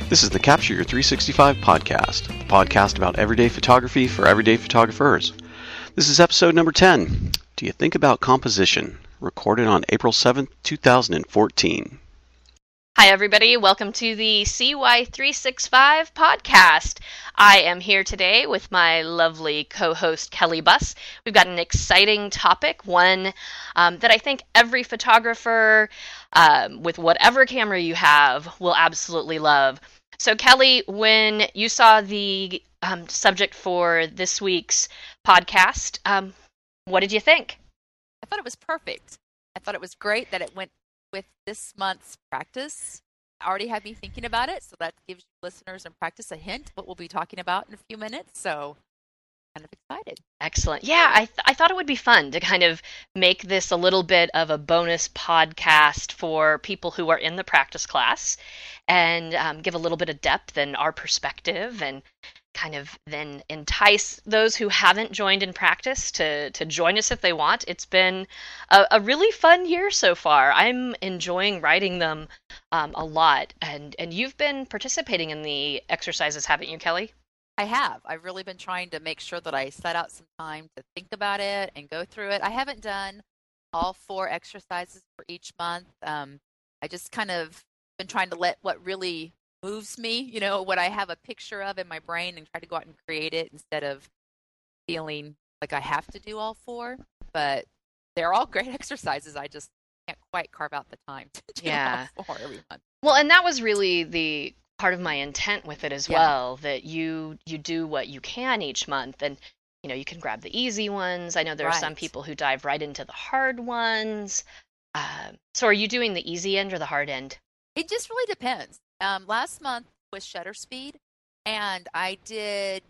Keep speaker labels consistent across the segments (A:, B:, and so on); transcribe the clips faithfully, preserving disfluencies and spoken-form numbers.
A: This is the Capture Your three sixty-five podcast, the podcast about everyday photography for everyday photographers. This is episode number ten. Do you think about composition? Recorded on April seventh, two thousand fourteen.
B: Hi, everybody. Welcome to the C Y three sixty-five podcast. I am here today with my lovely co-host, Kelly Buss. We've got an exciting topic, one um, that I think every photographer um, with whatever camera you have will absolutely love. So, Kelly, when you saw the um, subject for this week's podcast, um, what did you think?
C: I thought it was perfect. I thought it was great that it went with this month's practice. I already had me thinking about it, so that gives you listeners and practice a hint what we'll be talking about in a few minutes. So, kind of excited.
B: Excellent. Yeah, I th- I thought it would be fun to kind of make this a little bit of a bonus podcast for people who are in the practice class and um, give a little bit of depth and our perspective and kind of then entice those who haven't joined in practice to, to join us if they want. It's been a, a really fun year so far. I'm enjoying writing them um, a lot. And, and you've been participating in the exercises, haven't you, Kelly?
C: I have. I've really been trying to make sure that I set out some time to think about it and go through it. I haven't done all four exercises for each month. Um, I just kind of been trying to let what really moves me, you know, what I have a picture of in my brain and try to go out and create it instead of feeling like I have to do all four. But they're all great exercises. I just can't quite carve out the time to do
B: yeah.
C: all four every month.
B: Well, and that was really the part of my intent with it as
C: Yeah.
B: well, that you you do what you can each month, and you know you can grab the easy ones. I know there are some
C: Right.
B: people who dive right into the hard ones. Um, so are you doing the easy end or the hard end?
C: It just really depends. Um, last month was shutter speed, and I did,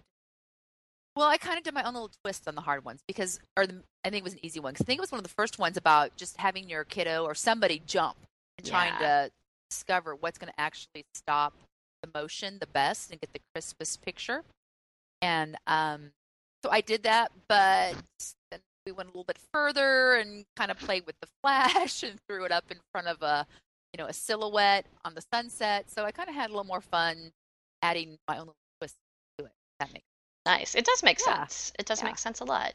C: well, I kind of did my own little twist on the hard ones because, or the, I think it was an easy one, because I think it was one of the first ones about just having your kiddo or somebody jump and trying
B: Yeah.
C: to discover what's going to actually stop the motion the best and get the crispest picture. And um, so I did that, but then we went a little bit further and kind of played with the flash and threw it up in front of a, you know, a silhouette on the sunset. So I kind of had a little more fun adding my own little twist to it. If that makes
B: Nice. It does make
C: Yeah.
B: sense. It does
C: Yeah.
B: make sense a lot.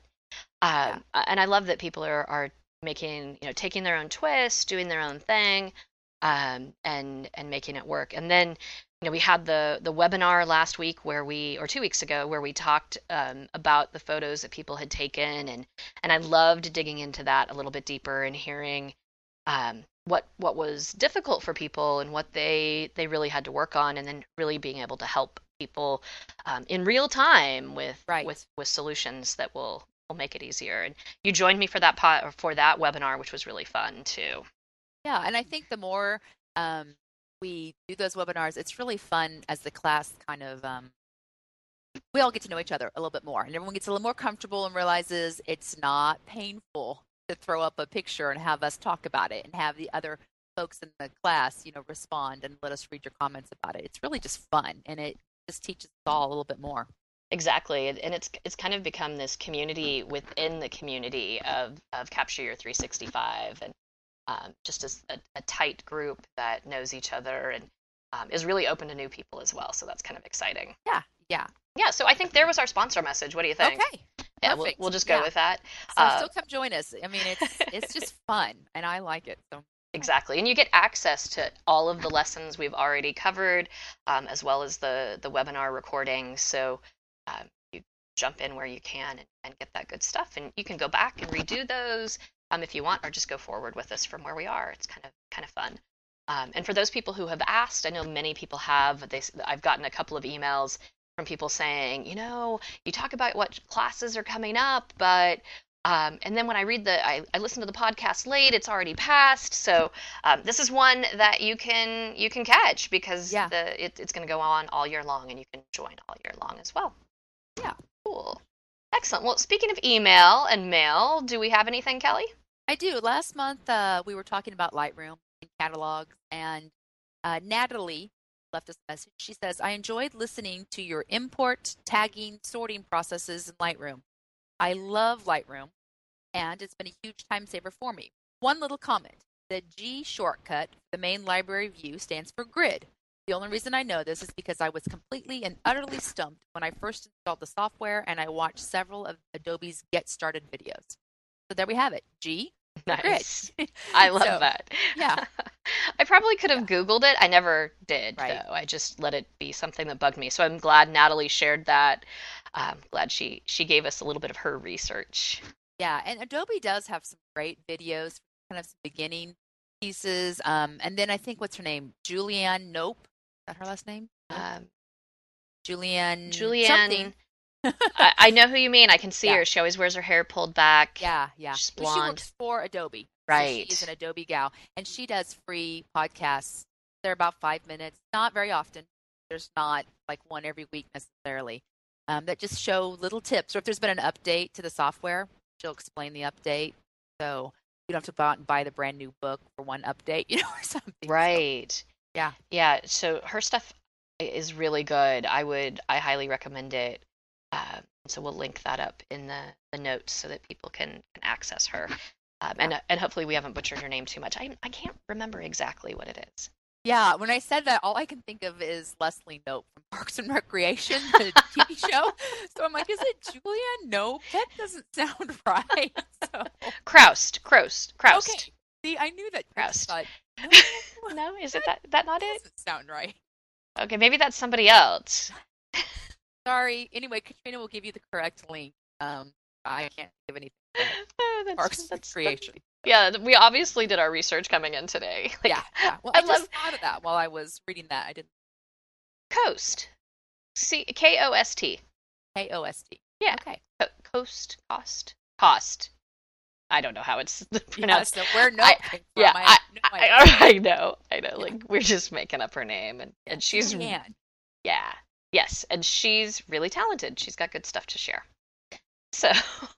B: Um, And I love that people are, are making, you know, taking their own twist, doing their own thing, um, and and making it work. And then, you know, we had the the webinar last week where we, or two weeks ago, where we talked um, about the photos that people had taken, and and I loved digging into that a little bit deeper and hearing um, what what was difficult for people and what they they really had to work on, and then really being able to help people um, in real time with
C: Right.
B: with with solutions that will will make it easier. And you joined me for that pot, or for that webinar, which was really fun too.
C: Yeah, and I think the more um, we do those webinars, it's really fun as the class kind of, um, we all get to know each other a little bit more, and everyone gets a little more comfortable and realizes it's not painful to throw up a picture and have us talk about it and have the other folks in the class, you know, respond and let us read your comments about it. It's really just fun, and it just teaches us all a little bit more.
B: Exactly, and and it's it's kind of become this community within the community of of Capture Your three sixty-five, and um, just as a, a tight group that knows each other and um, is really open to new people as well. So that's kind of exciting.
C: Yeah, yeah.
B: Yeah, so I think there was our sponsor message. What do you think?
C: Okay.
B: Yeah, we'll,
C: Perfect.
B: we'll just go
C: Yeah.
B: with that.
C: So
B: Uh,
C: still come join us. I mean, it's it's just fun, and I like it. So
B: Exactly, and you get access to all of the lessons we've already covered, um, as well as the the webinar recordings. So um, you jump in where you can and, and get that good stuff, and you can go back and redo those um, if you want, or just go forward with us from where we are. It's kind of kind of fun. Um, and for those people who have asked, I know many people have. They, I've gotten a couple of emails from people saying, you know, you talk about what classes are coming up, but Um, and then when I read the, I, I listen to the podcast late, it's already passed. So um, this is one that you can you can catch because
C: Yeah.
B: the it, it's going to go on all year long, and you can join all year long as well.
C: Yeah.
B: Cool. Excellent. Well, speaking of email and mail, do we have anything, Kelly?
C: I do. Last month, uh, we were talking about Lightroom and catalogs, and uh, Natalie left us a message. She says, I enjoyed listening to your import, tagging, sorting processes in Lightroom. I love Lightroom, and it's been a huge time saver for me. One little comment. The G shortcut, the main library view, stands for grid. The only reason I know this is because I was completely and utterly stumped when I first installed the software and I watched several of Adobe's Get Started videos. So there we have it. G.
B: Nice.
C: Grit.
B: I love
C: So,
B: that.
C: yeah.
B: I probably could
C: Yeah.
B: have Googled it. I never did,
C: Right.
B: though. I just let it be something that bugged me. So I'm glad Natalie shared that. I'm glad she she gave us a little bit of her research.
C: Yeah, and Adobe does have some great videos, kind of some beginning pieces. Um, and then I think what's her name? Julianne Nope. Is that her last name? Nope.
B: Um,
C: Julianne
B: Julianne,
C: something.
B: I, I know who you mean. I can see
C: Yeah.
B: her. She always wears her hair pulled back.
C: Yeah, yeah.
B: She's
C: Well, she
B: blonde.
C: works for Adobe. So
B: Right.
C: she is an Adobe gal, and she does free podcasts. They're about five minutes, not very often. There's not like one every week necessarily. Um, that just show little tips, or if there's been an update to the software, she'll explain the update. So you don't have to go out and buy the brand new book for one update, you know, or something. So,
B: Right.
C: yeah.
B: Yeah. So her stuff i- is really good. I would, I highly recommend it. Uh, so we'll link that up in the, the notes so that people can, can access her. Um, and and hopefully we haven't butchered her name too much. I I can't remember exactly what it is.
C: Yeah, when I said that, all I can think of is Leslie Knope from Parks and Recreation, the T V show. So I'm like, is it Julianne Knope? That doesn't sound right. So,
B: Kroust, Kroust, Kroust.
C: okay. See, I knew that. I just
B: Kroust.
C: thought, no,
B: No, is it that that not
C: that
B: it?
C: doesn't sound right.
B: Okay, maybe that's somebody else.
C: Sorry. Anyway, Katrina will give you the correct link. Um, I can't give anything.
B: Oh, that's,
C: Parks and
B: that's,
C: Recreation.
B: yeah, we obviously did our research coming in today. Like,
C: Yeah, yeah. Well,
B: I
C: I, just
B: love
C: thought of that while I was reading that. I didn't.
B: Coast. C K O S T.
C: K O S T.
B: Yeah.
C: Okay.
B: Co- Coast, cost, cost. I don't know how it's
C: Yeah,
B: pronounced.
C: so where Knope
B: I-
C: came from,
B: Yeah,
C: I
B: I,
C: have no idea.
B: I, I know, I know.
C: Yeah.
B: Like we're just making up her name, and and she's
C: Julianne.
B: yeah, yes, and she's really talented. She's got good stuff to share. So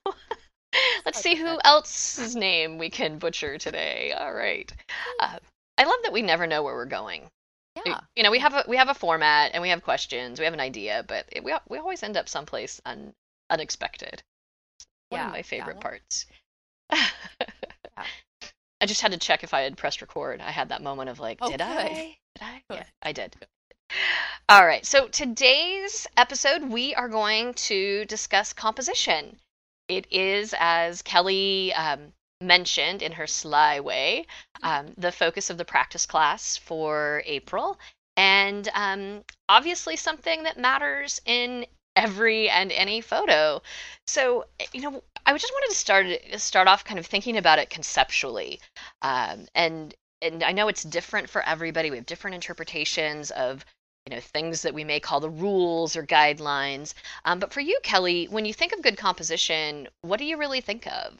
B: let's see who else's name we can butcher today. All right. Uh, I love that we never know where we're going.
C: Yeah.
B: You know, we have a we have a format and we have questions, we have an idea, but it, we we always end up someplace un, unexpected. One
C: Yeah,
B: of my favorite
C: yeah.
B: parts. I just had to check if I had pressed record. I had that moment of like,
C: Oh,
B: did
C: good.
B: I? Did I?
C: Good.
B: Yeah, I did. All right. So today's episode, we are going to discuss composition. It is, as Kelly um, mentioned in her sly way, um, the focus of the practice class for April, and um, obviously something that matters in every and any photo. So, you know, I just wanted to start start off kind of thinking about it conceptually, um, and and I know it's different for everybody. We have different interpretations of you know things that we may call the rules or guidelines. Um, but for you, Kelly, when you think of good composition, what do you really think of?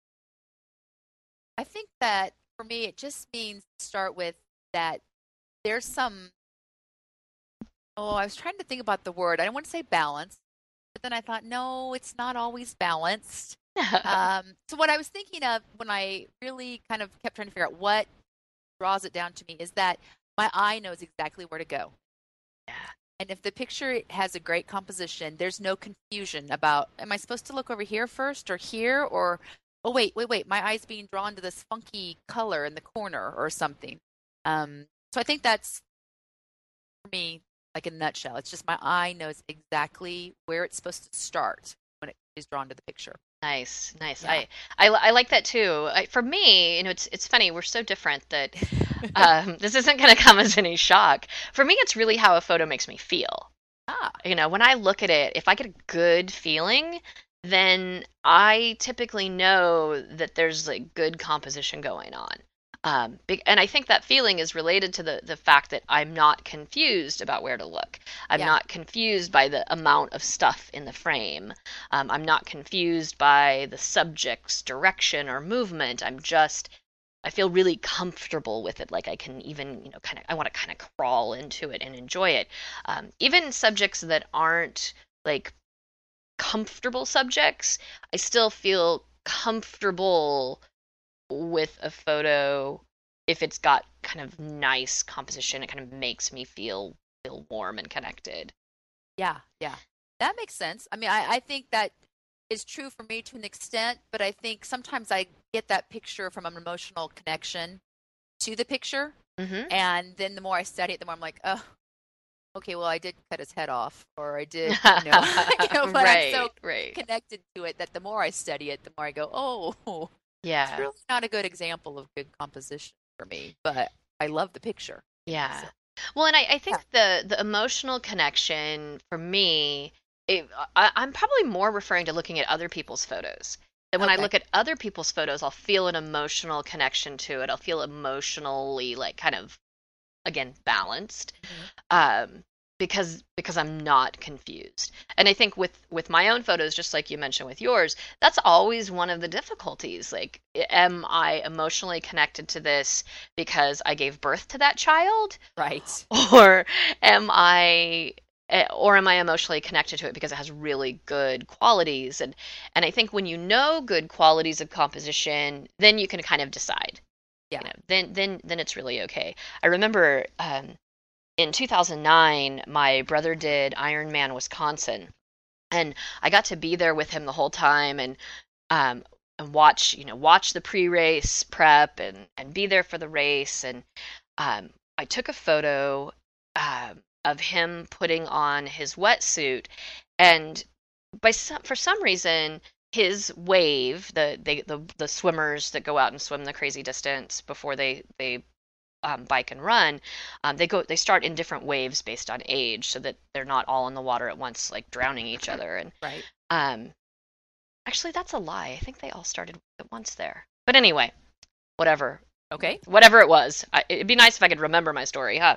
C: I think that for me, it just means to start with that there's some. Oh, I was trying to think about the word. I don't want to say balance, but then I thought, no, it's not always balanced. Um, so what I was thinking of when I really kind of kept trying to figure out what draws it down to me is that my eye knows exactly where to go.
B: Yeah.
C: And if the picture has a great composition, there's no confusion about, am I supposed to look over here first or here? Or, oh, wait, wait, wait, my eye's being drawn to this funky color in the corner or something. Um, so I think that's, for me, like in a nutshell, it's just my eye knows exactly where it's supposed to start when it is drawn to the picture.
B: Nice, nice.
C: Yeah.
B: I, I I like that too. I, for me, you know, it's it's funny. We're so different that um, this isn't going to come as any shock. For me, it's really how a photo makes me feel.
C: Ah,
B: You know, when I look at it, if I get a good feeling, then I typically know that there's like good composition going on. Um, be- and I think that feeling is related to the the fact that I'm not confused about where to look. I'm
C: Yeah.
B: not confused by the amount of stuff in the frame. Um, I'm not confused by the subject's direction or movement. I'm just I feel really comfortable with it. Like I can even, you know, kind of, I want to kind of crawl into it and enjoy it. Um, even subjects that aren't like comfortable subjects, I still feel comfortable with a photo if it's got kind of nice composition. It kind of makes me feel feel warm and connected.
C: yeah, yeah. That makes sense. I mean, I, I think that is true for me to an extent, but I think sometimes I get that picture from an emotional connection to the picture.
B: Mm-hmm.
C: And then the more I study it, the more I'm like, oh, okay, well, I did cut his head off, or I did, you know, you know, but I'm so
B: Right, right.
C: connected to it that the more I study it, the more I go, oh, it's
B: Yeah,
C: really not a good example of good composition for me, but I love the picture.
B: yeah.
C: So,
B: Well, and I, I
C: yeah.
B: think the the emotional connection for me, it, I, I'm probably more referring to looking at other people's photos. That when I
C: Okay.
B: look at other people's photos, I'll feel an emotional connection to it. I'll feel emotionally like kind of again balanced.
C: Mhm.
B: um, because because I'm not confused. And I think with with my own photos, just like you mentioned with yours, that's always one of the difficulties. Like, am I emotionally connected to this because I gave birth to that child,
C: Right.
B: or am I eh, or am I emotionally connected to it because it has really good qualities? And and I think when you know good qualities of composition, then you can kind of decide.
C: Yeah.
B: You know, then then then it's really okay. I remember um, in two thousand nine, my brother did Ironman Wisconsin, and I got to be there with him the whole time and um, and watch you know watch the pre-race prep and and be there for the race. And um, I took a photo um, of him putting on his wetsuit, and by some for some reason his wave the they the the swimmers that go out and swim the crazy distance before they they um, bike and run, um, they go they start in different waves based on age, so that they're not all in the water at once, like drowning each other. And
C: Right.
B: um, actually, that's a lie. I think they all started at once there. But anyway, whatever,
C: Okay.
B: whatever it was, I, it'd be nice if I could remember my story, huh?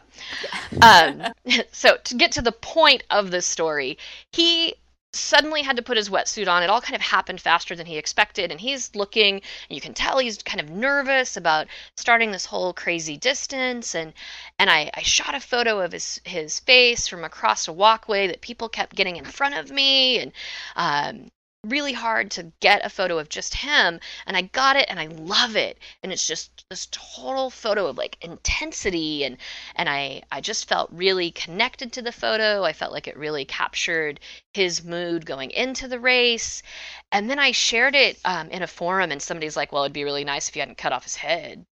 C: Yeah.
B: Um, so to get to the point of this story, he suddenly had to put his wetsuit on. It all kind of happened faster than he expected, and he's looking, and you can tell he's kind of nervous about starting this whole crazy distance. And and I, I shot a photo of his his face from across a walkway that people kept getting in front of me, and um, really hard to get a photo of just him. And I got it, and I love it, and it's just this total photo of like intensity. and and I I just felt really connected to the photo. I felt like it really captured his mood going into the race. And then I shared it um, in a forum, and somebody's like, "Well, it'd be really nice if you hadn't cut off his head."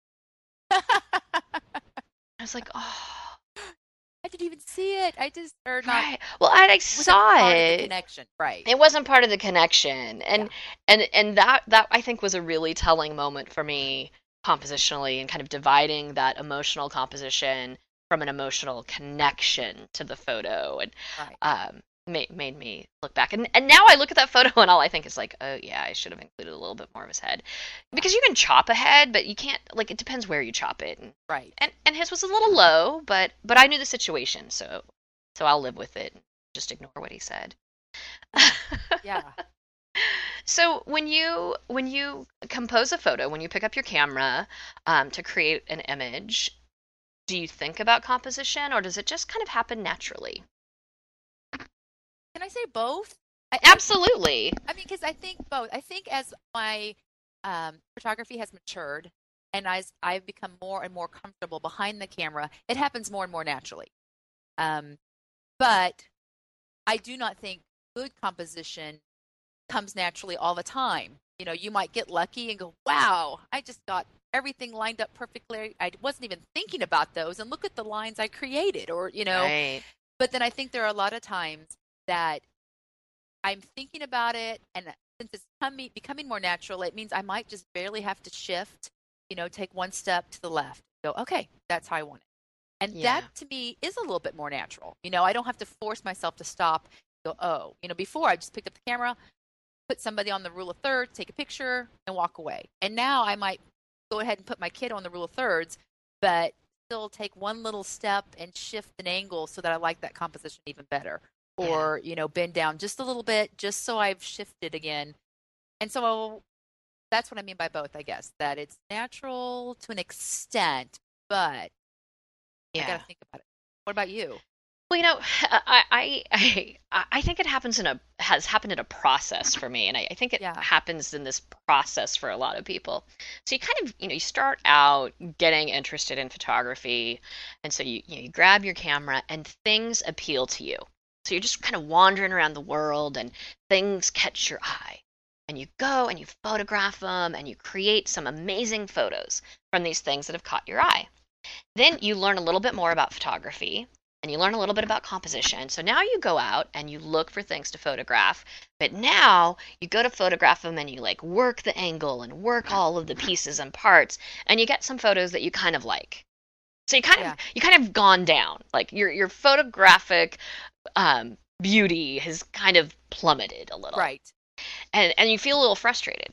B: I was like, "Oh,
C: I didn't even see it. I just, or not,
B: right." Well, I, I
C: wasn't
B: saw
C: part of the
B: it.
C: connection. Right.
B: It wasn't part of the connection,
C: Yeah.
B: and and and that that I think was a really telling moment for me compositionally, and kind of dividing that emotional composition from an emotional connection to the photo. And
C: Right.
B: um, made made me look back, and and now I look at that photo, and all I think is like, oh yeah, I should have included a little bit more of his head,
C: Yeah.
B: because you can chop a head, but you can't, like, it depends where you chop it. and
C: Right.
B: and, and his was a little low, but but I knew the situation, so so I'll live with it and just ignore what he said.
C: Yeah. Yeah.
B: So when you when you compose a photo, when you pick up your camera um, to create an image, do you think about composition, or does it just kind of happen naturally?
C: Can I say both? I, I,
B: Absolutely.
C: I mean, because I think both. I think as my um, photography has matured and as I've become more and more comfortable behind the camera, it happens more and more naturally. Um, but I do not think good composition comes naturally all the time. You know, you might get lucky and go, wow, I just got everything lined up perfectly. I wasn't even thinking about those. And look at the lines I created, or, you know,
B: Right.
C: but then I think there are a lot of times that I'm thinking about it, and since it's coming, becoming more natural, it means I might just barely have to shift, you know, take one step to the left, go, okay, that's how I want it. And
B: Yeah.
C: that to me is a little bit more natural. You know, I don't have to force myself to stop, go, oh, you know, before I just picked up the camera, put somebody on the rule of thirds, take a picture, and walk away. And now I might go ahead and put my kid on the rule of thirds, but still take one little step and shift an angle so that I like that composition even better.
B: Yeah.
C: Or, you know, bend down just a little bit, just so I've shifted again. And so that's what I mean by both, I guess, that it's natural to an extent, but I got
B: Yeah.
C: to think about it. What about you?
B: Well, you know, I I I, I think it happens in a has happened in a process for me, and I, I think it
C: Yeah.
B: happens in this process for a lot of people. So you kind of, you know, you start out getting interested in photography, and so you you, know, you grab your camera, and things appeal to you. So you're just kind of wandering around the world, and things catch your eye, and you go and you photograph them, and you create some amazing photos from these things that have caught your eye. Then you learn a little bit more about photography and you learn a little bit about composition. So now you go out and you look for things to photograph, but now you go to photograph them and you like work the angle and work all of the pieces and parts, and you get some photos that you kind of like. So you kind
C: Yeah.
B: of you kind of gone down. Like your your photographic um, beauty has kind of plummeted a little.
C: Right.
B: And and you feel a little frustrated.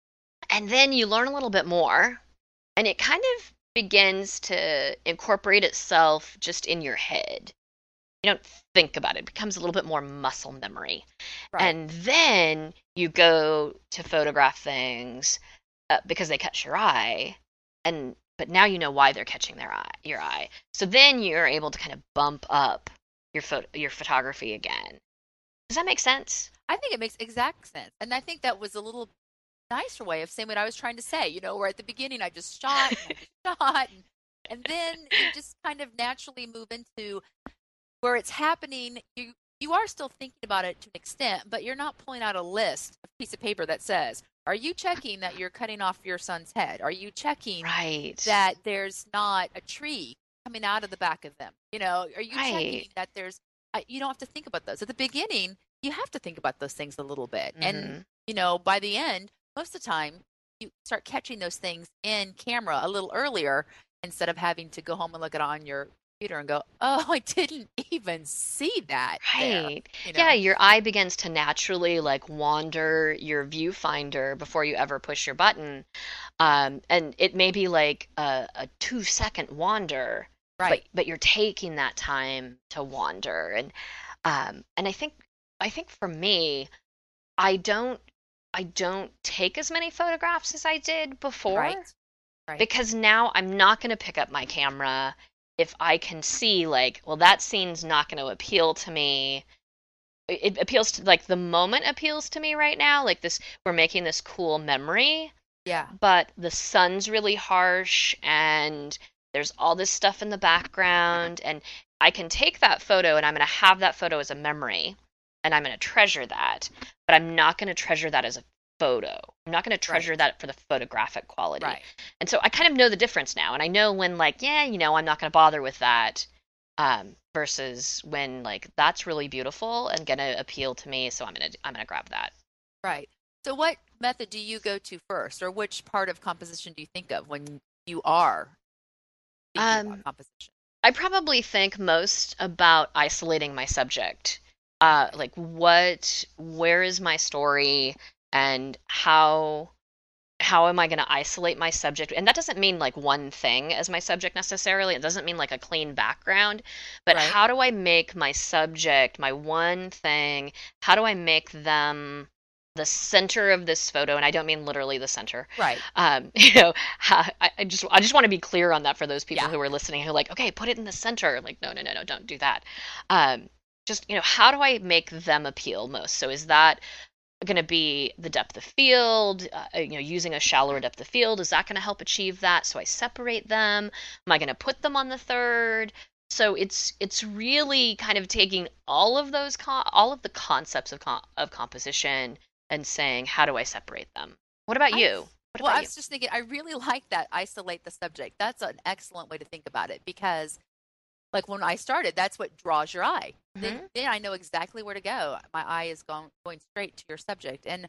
B: And then you learn a little bit more, and it kind of begins to incorporate itself just in your head. You don't think about it. It becomes a little bit more muscle memory.
C: Right.
B: And then you go to photograph things uh, because they catch your eye, and but now you know why they're catching their eye, your eye. So then you're able to kind of bump up your photo, your photography again. Does that make sense?
C: I think it makes exact sense. And I think that was a little nicer way of saying what I was trying to say. You know, where at the beginning I just shot and I just shot, and, and then you just kind of naturally move into where it's happening. You you are still thinking about it to an extent, but you're not pulling out a list, a piece of paper that says, are you checking that you're cutting off your son's head? Are you checking
B: Right.
C: that there's not a tree coming out of the back of them? You know, are you
B: Right.
C: checking that there's, uh, you don't have to think about those. At the beginning, you have to think about those things a little bit.
B: Mhm.
C: And, you know, by the end, most of the time, you start catching those things in camera a little earlier instead of having to go home and look at it on your computer and go, oh, I didn't even see that. there,"
B: Right.
C: you know?
B: Yeah, your eye begins to naturally like wander your viewfinder before you ever push your button. Um, and it may be like a, a two second wander,
C: Right.
B: but but you're taking that time to wander. And um, and I think I think for me, I don't I don't take as many photographs as I did before.
C: Right. Right.
B: Because now I'm not going to pick up my camera if I can see like, well, that scene's not going to appeal to me. It appeals to like the moment appeals to me right now. Like this, we're making this cool memory,
C: Yeah.
B: but the sun's really harsh and there's all this stuff in the background, and I can take that photo and I'm going to have that photo as a memory and I'm going to treasure that, but I'm not going to treasure that as a photo. I'm not going to treasure
C: Right.
B: that for the photographic quality.
C: Right.
B: And so I kind of know the difference now, and I know when like, yeah, you know, I'm not going to bother with that, um, versus when like that's really beautiful and going to appeal to me, so I'm going to I'm going to grab that.
C: Right. So what method do you go to first, or which part of composition do you think of when you are thinking
B: Um,
C: about composition?
B: I probably think most about isolating my subject. Uh, like what, where is my story, and how how am I going to isolate my subject? And that doesn't mean like one thing as my subject necessarily. It doesn't mean like a clean background, but
C: Right.
B: how do I make my subject, my one thing, how do I make them the center of this photo? And I don't mean literally the center.
C: Right.
B: Um, you know, ha- I, I just I just want to be clear on that for those people
C: Yeah.
B: who are listening who are like, okay, put it in the center. Like, no, no, no, no, don't do that. Um, just, you know, how do I make them appeal most? So is that going to be the depth of field, uh, you know, using a shallower depth of field? Is that going to help achieve that? So I separate them. Am I going to put them on the third? So it's it's really kind of taking all of those con- all of the concepts of com- of composition and saying, how do I separate them? What about
C: I-
B: you? What
C: Well,
B: about
C: I
B: you?
C: was just thinking, I really like that isolate the subject. That's an excellent way to think about it, because like when I started, that's what draws your eye. Then,
B: Mhm.
C: then I know exactly where to go. My eye is going going straight to your subject. And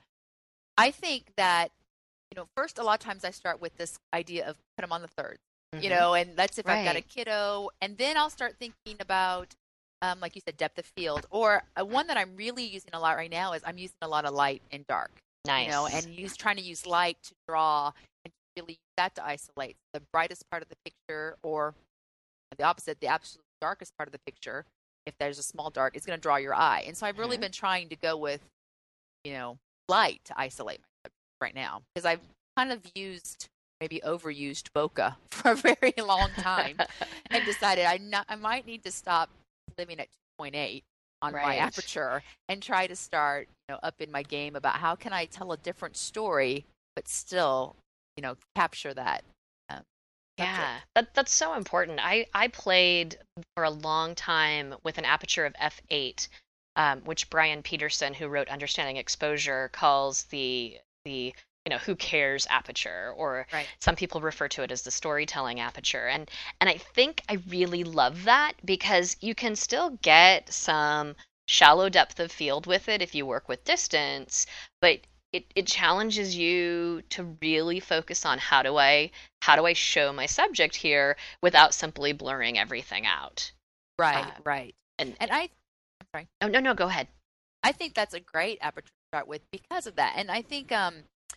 C: I think that, you know, first, a lot of times I start with this idea of put them on the third, you
B: Mhm.
C: know, and that's if I've got a
B: Right.
C: kiddo. And then I'll start thinking about, um, like you said, depth of field. Or uh, one that I'm really using a lot right now is I'm using a lot of light and dark.
B: Nice.
C: You know, and use trying to use light to draw and to really use that to isolate the brightest part of the picture, or the opposite, the absolute darkest part of the picture. If there's a small dark, it's going to draw your eye. And so I've really
B: Mhm.
C: been trying to go with, you know, light to isolate my subject right now, because I've kind of used, maybe overused bokeh for a very long time and decided I not, I might need to stop living at two point eight on my
B: Right.
C: aperture and try to start, you know, up in my game about how can I tell a different story but still, you know, capture that. Um,
B: Yeah,
C: subject.
B: that that's so important. I I played for a long time with an aperture of f eight, um, which Brian Peterson, who wrote Understanding Exposure, calls the the you know, who cares aperture, or
C: Right.
B: some people refer to it as the storytelling aperture. And and I think I really love that because you can still get some shallow depth of field with it if you work with distance, but it, it challenges you to really focus on how do I how do I show my subject here without simply blurring everything out.
C: Right,
B: Uh,
C: right.
B: and
C: And I, I'm sorry.
B: oh no no go ahead.
C: I think that's a great aperture to start with because of that. And I think um,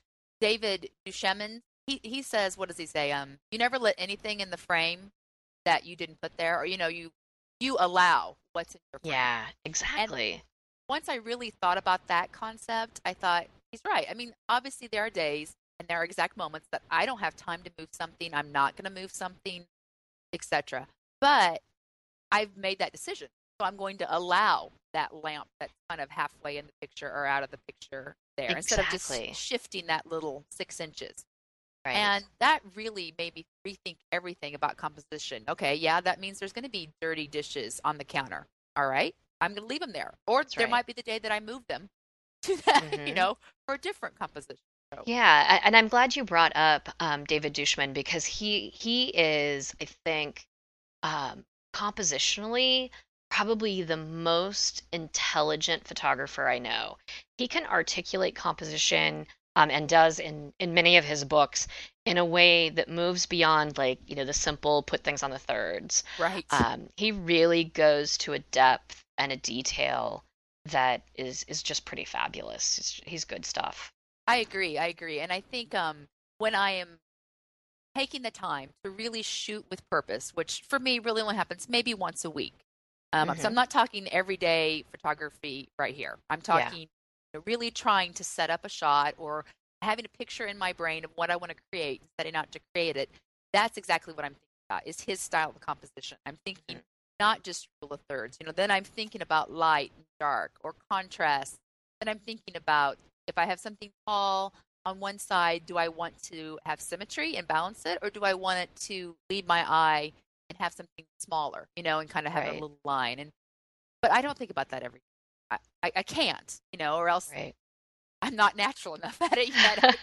C: David Duchemin, he, he says, what does he say? Um, you never let anything in the frame that you didn't put there, or you know, you you allow what's in your frame.
B: Yeah, exactly.
C: And once I really thought about that concept, I thought he's right. I mean, obviously there are days and there are exact moments that I don't have time to move something. I'm not going to move something, et cetera. But I've made that decision. So I'm going to allow that lamp that's kind of halfway in the picture or out of the picture there instead of
B: Exactly.
C: just shifting that little six inches.
B: Right.
C: And that really made me rethink everything about composition. Okay, yeah, that means there's going to be dirty dishes on the counter. All right, I'm going to leave them there. Or
B: That's
C: there
B: right.
C: might be the day that I move them to that, you
B: Mhm.
C: know, for a different composition. So,
B: Yeah, a- and I'm glad you brought up um, David Dushman because he he is, I think, um, compositionally probably the most intelligent photographer I know. He can articulate composition, um, and does in in many of his books in a way that moves beyond, like, you know, the simple put things on the thirds.
C: right.
B: Um, he really goes to a depth and a detail that is is just pretty fabulous. He's, he's good stuff.
C: I agree. I agree. And I think um, when I am taking the time to really shoot with purpose, which for me really only happens maybe once a week. Um, So
B: Mhm.
C: I'm not talking everyday photography right here. I'm
B: Yeah.
C: talking, you know, really trying to set up a shot or having a picture in my brain of what I want to create and setting out to create it. That's exactly what I'm thinking about is his style of composition. I'm thinking not just rule of thirds. You know, then I'm thinking about light and dark or contrast. Then I'm thinking about if I have something tall on one side, do I want to have symmetry and balance it, or do I want it to lead my eye and have something smaller, you know, and kind of have
B: Right.
C: a little line? And but I don't think about that every. I, I, I can't, you know, or else
B: Right.
C: I'm not natural enough at it yet. I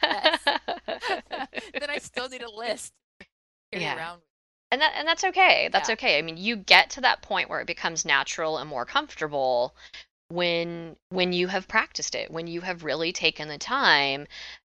C: guess. Then I still need a list to carry
B: Yeah.
C: around.
B: And that and that's okay. That's
C: Yeah.
B: okay. I mean, you get to that point where it becomes natural and more comfortable when when you have practiced it, when you have really taken the time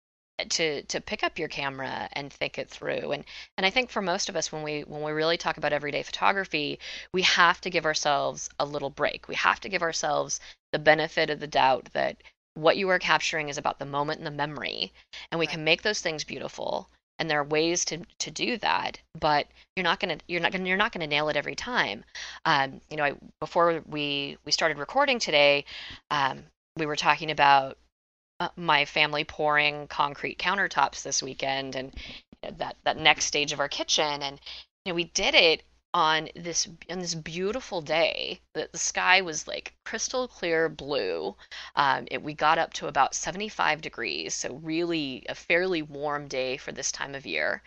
B: to to pick up your camera and think it through. And and I think for most of us when we when we really talk about everyday photography, we have to give ourselves a little break. We have to give ourselves the benefit of the doubt that what you are capturing is about the moment and the memory, and we
C: Right.
B: can make those things beautiful. And there are ways to to do that, but you're not gonna you're not gonna you're not gonna nail it every time. Um, you know, I, before we we started recording today, um, we were talking about uh, my family pouring concrete countertops this weekend, and you know, that that next stage of our kitchen. And you know, we did it on this on this beautiful day. The, the sky was like crystal clear blue. Um, it, we got up to about seventy-five degrees, so really a fairly warm day for this time of year.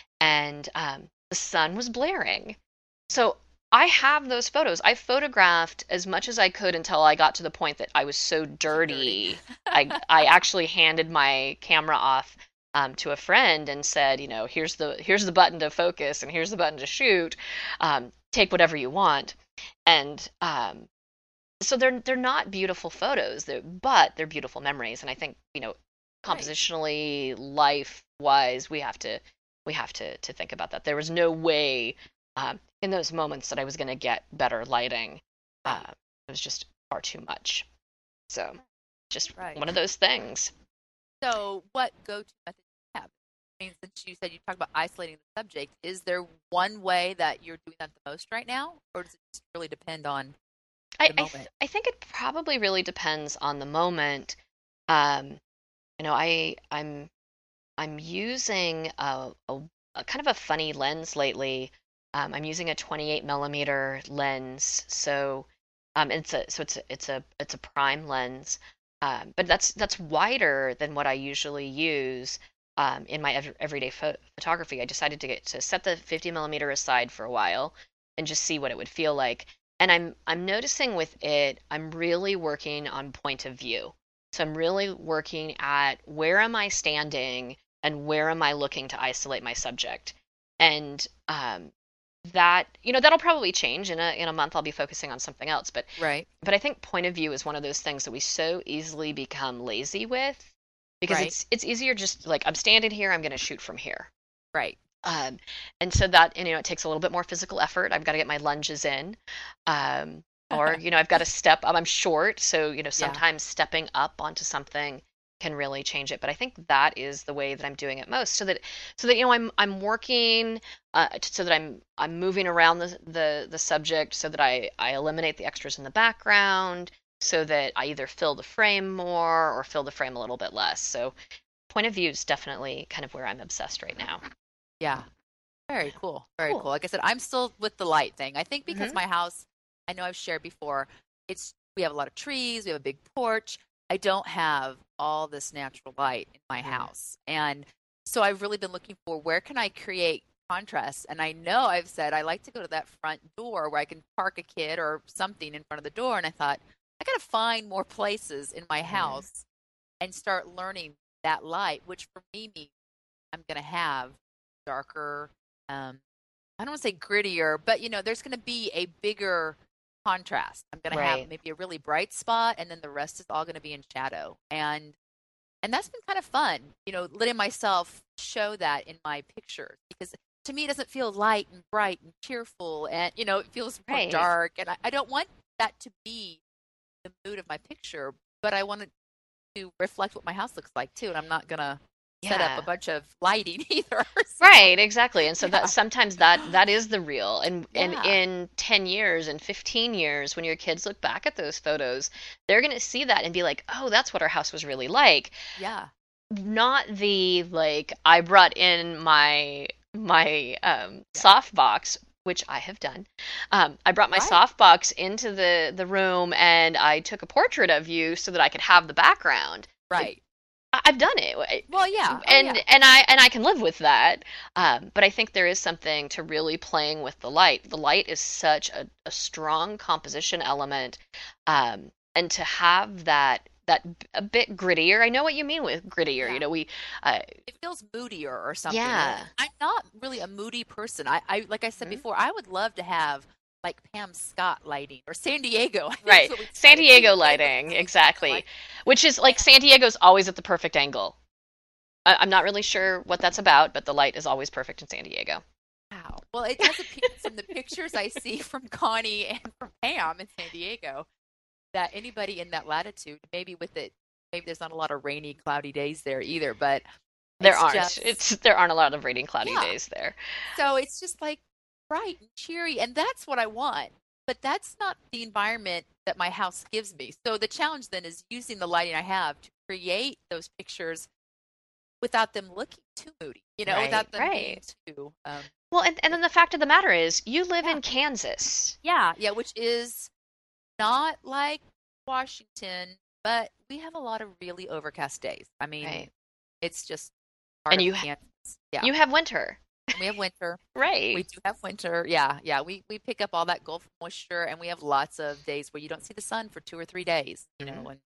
B: And um, the sun was blaring. So I have those photos. I photographed as much as I could until I got to the point that I was so dirty. I I actually handed my camera off um, to a friend and said, you know, here's the here's the button to focus and here's the button to shoot. Um, take whatever you want. And um, so they're they're not beautiful photos, they're, but they're beautiful memories. And I think, you know,
C: Right.
B: compositionally, life wise, we have to we have to to think about that. There was no way um, in those moments that I was going to get better lighting. Uh,
C: Right.
B: it was just far too much. So just
C: Right.
B: one of those things.
C: So, what go-to method do you have? I mean, since you said you talked about isolating the subject, is there one way that you're doing that the most right now, or does it just really depend on
B: I
C: the
B: I,
C: moment?
B: th- I think it probably really depends on the moment. Um, you know, I I'm I'm using a, a, a kind of a funny lens lately. Um, I'm using a twenty-eight millimeter lens, so um, it's a so it's a, it's a it's a prime lens, um, but that's that's wider than what I usually use um, in my ev- everyday pho- photography. I decided to get to set the fifty millimeter aside for a while and just see what it would feel like. And I'm I'm noticing with it, I'm really working on point of view. So I'm really working at where am I standing and where am I looking to isolate my subject. And um, that, you know, that'll probably change in a in a month. I'll be focusing on something else, but
C: Right.
B: but I think point of view is one of those things that we so easily become lazy with because
C: Right.
B: it's it's easier just like I'm standing here, I'm going to shoot from here.
C: Right.
B: Um, and so that, you know, it takes a little bit more physical effort. I've got to get my lunges in. Um, or, you know, I've got to step up. I'm short, so, you know,
C: Yeah.
B: sometimes stepping up onto something can really change it. But I think that is the way that I'm doing it most. So that, so that, you know, I'm, I'm working, uh, t- so that I'm, I'm moving around the, the, the subject so that I, I eliminate the extras in the background so that I either fill the frame more or fill the frame a little bit less. So point of view is definitely kind of where I'm obsessed right now.
C: Yeah. Very cool. Very
B: Cool.
C: cool. Like I said, I'm still with the light thing. I think because
B: Mhm.
C: my house, I know I've shared before, it's we have a lot of trees, we have a big porch. I don't have all this natural light in my
B: Mhm.
C: house. And so I've really been looking for where can I create contrast? And I know I've said I like to go to that front door where I can park a kid or something in front of the door. And I thought, I got to find more places in my
B: Mhm.
C: house and start learning that light, which for me means I'm going to have darker, um, I don't want to say grittier, but you know, there's going to be a bigger contrast. I'm going to
B: Right.
C: have maybe a really bright spot, and then the rest is all going to be in shadow. And and that's been kind of fun, you know, letting myself show that in my pictures because to me it doesn't feel light and bright and cheerful, and you know, it feels more
B: Right.
C: dark. And I, I don't want that to be the mood of my picture, but I want it to reflect what my house looks like too. And I'm not going to set up
B: Yeah.
C: a bunch of lighting either. So,
B: Right, exactly. And so
C: Yeah.
B: that sometimes that that is the real. And and
C: Yeah.
B: in ten years and fifteen years when your kids look back at those photos, they're going to see that and be like, "Oh, that's what our house was really like."
C: Yeah.
B: Not the like I brought in my my um
C: Yeah.
B: softbox, which I have done. Um, I brought my
C: Right.
B: softbox into the the room and I took a portrait of you so that I could have the background.
C: Right.
B: I- I've done it.
C: Well, yeah. Oh,
B: and
C: yeah.
B: and I and I can live with that. Um, but I think there is something to really playing with the light. The light is such a, a strong composition element, um, and to have that that b- a bit grittier. I know what you mean with grittier.
C: Yeah.
B: You know, we uh,
C: It feels moodier or something.
B: Yeah.
C: And I'm not really a moody person. I, I like I said
B: Mhm.
C: before, I would love to have like Pam Scott lighting or San Diego. I think
B: right,
C: that's what we
B: San
C: decided.
B: Diego lighting, exactly.
C: Like,
B: Which is like
C: Yeah.
B: San Diego's always at the perfect angle. I, I'm not really sure what that's about, but the light is always perfect in San Diego.
C: wow. Well, it does appear from the pictures I see from Connie and from Pam in San Diego that anybody in that latitude, maybe with it, maybe there's not a lot of rainy, cloudy days there either, but
B: There
C: it's
B: aren't.
C: just-
B: It's there aren't a lot of raining cloudy
C: Yeah.
B: days there.
C: So it's just like bright and cheery, and that's what I want. But that's not the environment that my house gives me. So the challenge then is using the lighting I have to create those pictures without them looking too moody, you know,
B: Right,
C: without them
B: right.
C: being too. Um,
B: Well, and, and then the fact of the matter is, you live
C: Yeah.
B: in Kansas.
C: yeah, yeah, which is not like Washington, but we have a lot of really overcast days. I mean,
B: Right.
C: it's just part
B: And
C: of
B: you ha-
C: Kansas. Yeah,
B: You have winter.
C: we have winter.
B: Right.
C: We do have winter. Yeah, yeah. We we pick up all that Gulf moisture, and we have lots of days where you don't see the sun for two or three days. You know,
B: Mhm.
C: and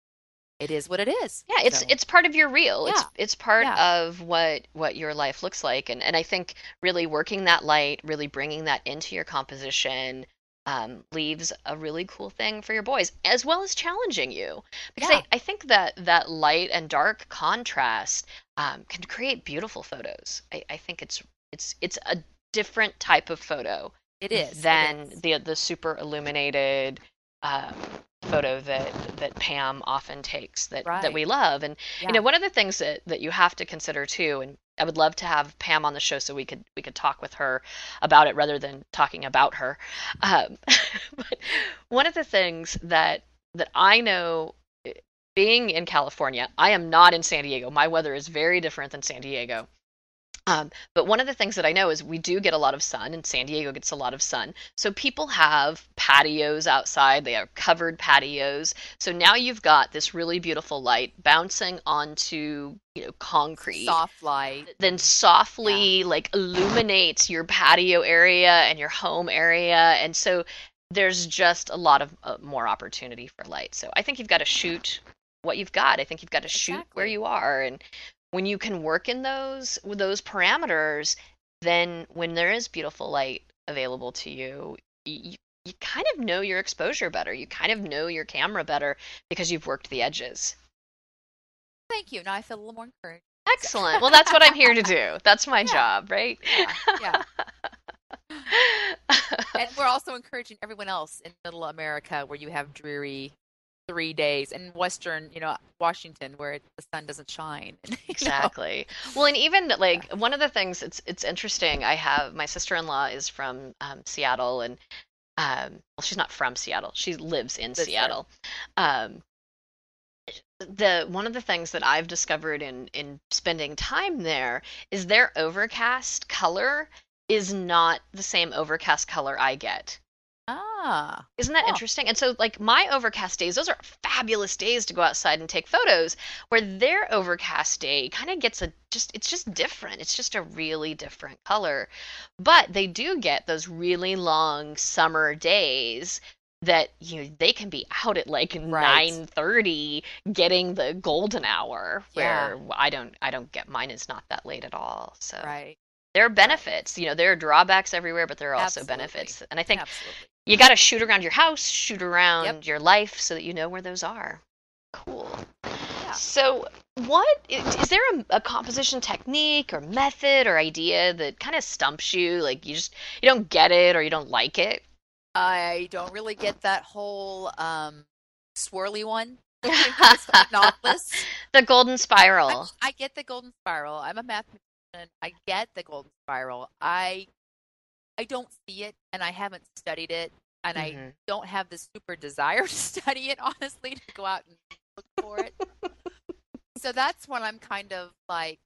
C: it is what it is.
B: Yeah, it's
C: So,
B: it's part of your real. It's
C: Yeah.
B: it's part
C: Yeah.
B: of what what your life looks like, and and I think really working that light, really bringing that into your composition, um, leaves a really cool thing for your boys, as well as challenging you. Because
C: Yeah.
B: I, I think that that light and dark contrast um, can create beautiful photos. I, I think it's it's it's a different type of photo
C: it is it
B: than
C: is.
B: the the super illuminated um, photo that that Pam often takes that that
C: Right.
B: we love. And
C: Yeah.
B: you know, one of the things that that you have to consider too, and I would love to have Pam on the show so we could we could talk with her about it rather than talking about her. Um, but one of the things that that I know, eh, being in California, I am not in San Diego. My weather is very different than San Diego. Um, but one of the things that I know is we do get a lot of sun, and San Diego gets a lot of sun. So people have patios outside. They have covered patios. So now you've got this really beautiful light bouncing onto, you know, concrete.
C: Soft light.
B: Then softly like illuminates your patio area and your home area. And so there's just a lot of uh, more opportunity for light. So I think you've got to shoot what you've got. I think you've got to shoot where
C: Exactly.
B: you are, and when you can work in those with those parameters, then when there is beautiful light available to you, you you kind of know your exposure better. You kind of know your camera better because you've worked the edges.
C: Thank you. Now I feel a little more encouraged.
B: Excellent. Well, that's what I'm here to do. That's my
C: Yeah.
B: job, right?
C: Yeah, yeah. And we're also encouraging everyone else in middle America where you have dreary three days, and western, you know, Washington where it, the sun doesn't shine. you know?
B: Exactly. Well, and even like one of the things it's it's interesting. I have my sister-in-law is from um, Seattle, and um, well, she's not from Seattle. She lives in
C: Lives there.
B: Seattle. Um, the one of the things that I've discovered in in spending time there is their overcast color is not the same overcast color I get.
C: Ah,
B: Isn't that
C: Huh.
B: interesting? And so, like, my overcast days, those are fabulous days to go outside and take photos, where their overcast day kind of gets a just, it's just different. It's just a really different color. But they do get those really long summer days that, you know, they can be out at like
C: Right.
B: nine thirty getting the golden hour,
C: Yeah.
B: where I don't, I don't get, mine is not that late at all. So
C: right.
B: there are benefits, you know, there are drawbacks everywhere, but there are also
C: Absolutely.
B: benefits. And I think
C: Absolutely.
B: you got to shoot around your house, shoot around
C: Yep.
B: your life so that you know where those are. Cool.
C: Yeah.
B: So, what is, is there a, a composition technique or method or idea that kind of stumps you? Like you just you don't get it or you don't like it?
C: I don't really get that whole um, swirly one. It's like Nautilus.
B: The golden
C: I,
B: spiral.
C: I get the golden spiral. I'm a mathematician. I get the golden spiral. I I don't see it, and I haven't studied it, and I
B: Mhm.
C: don't have the super desire to study it, honestly, to go out and look for it. So that's when I'm kind of like,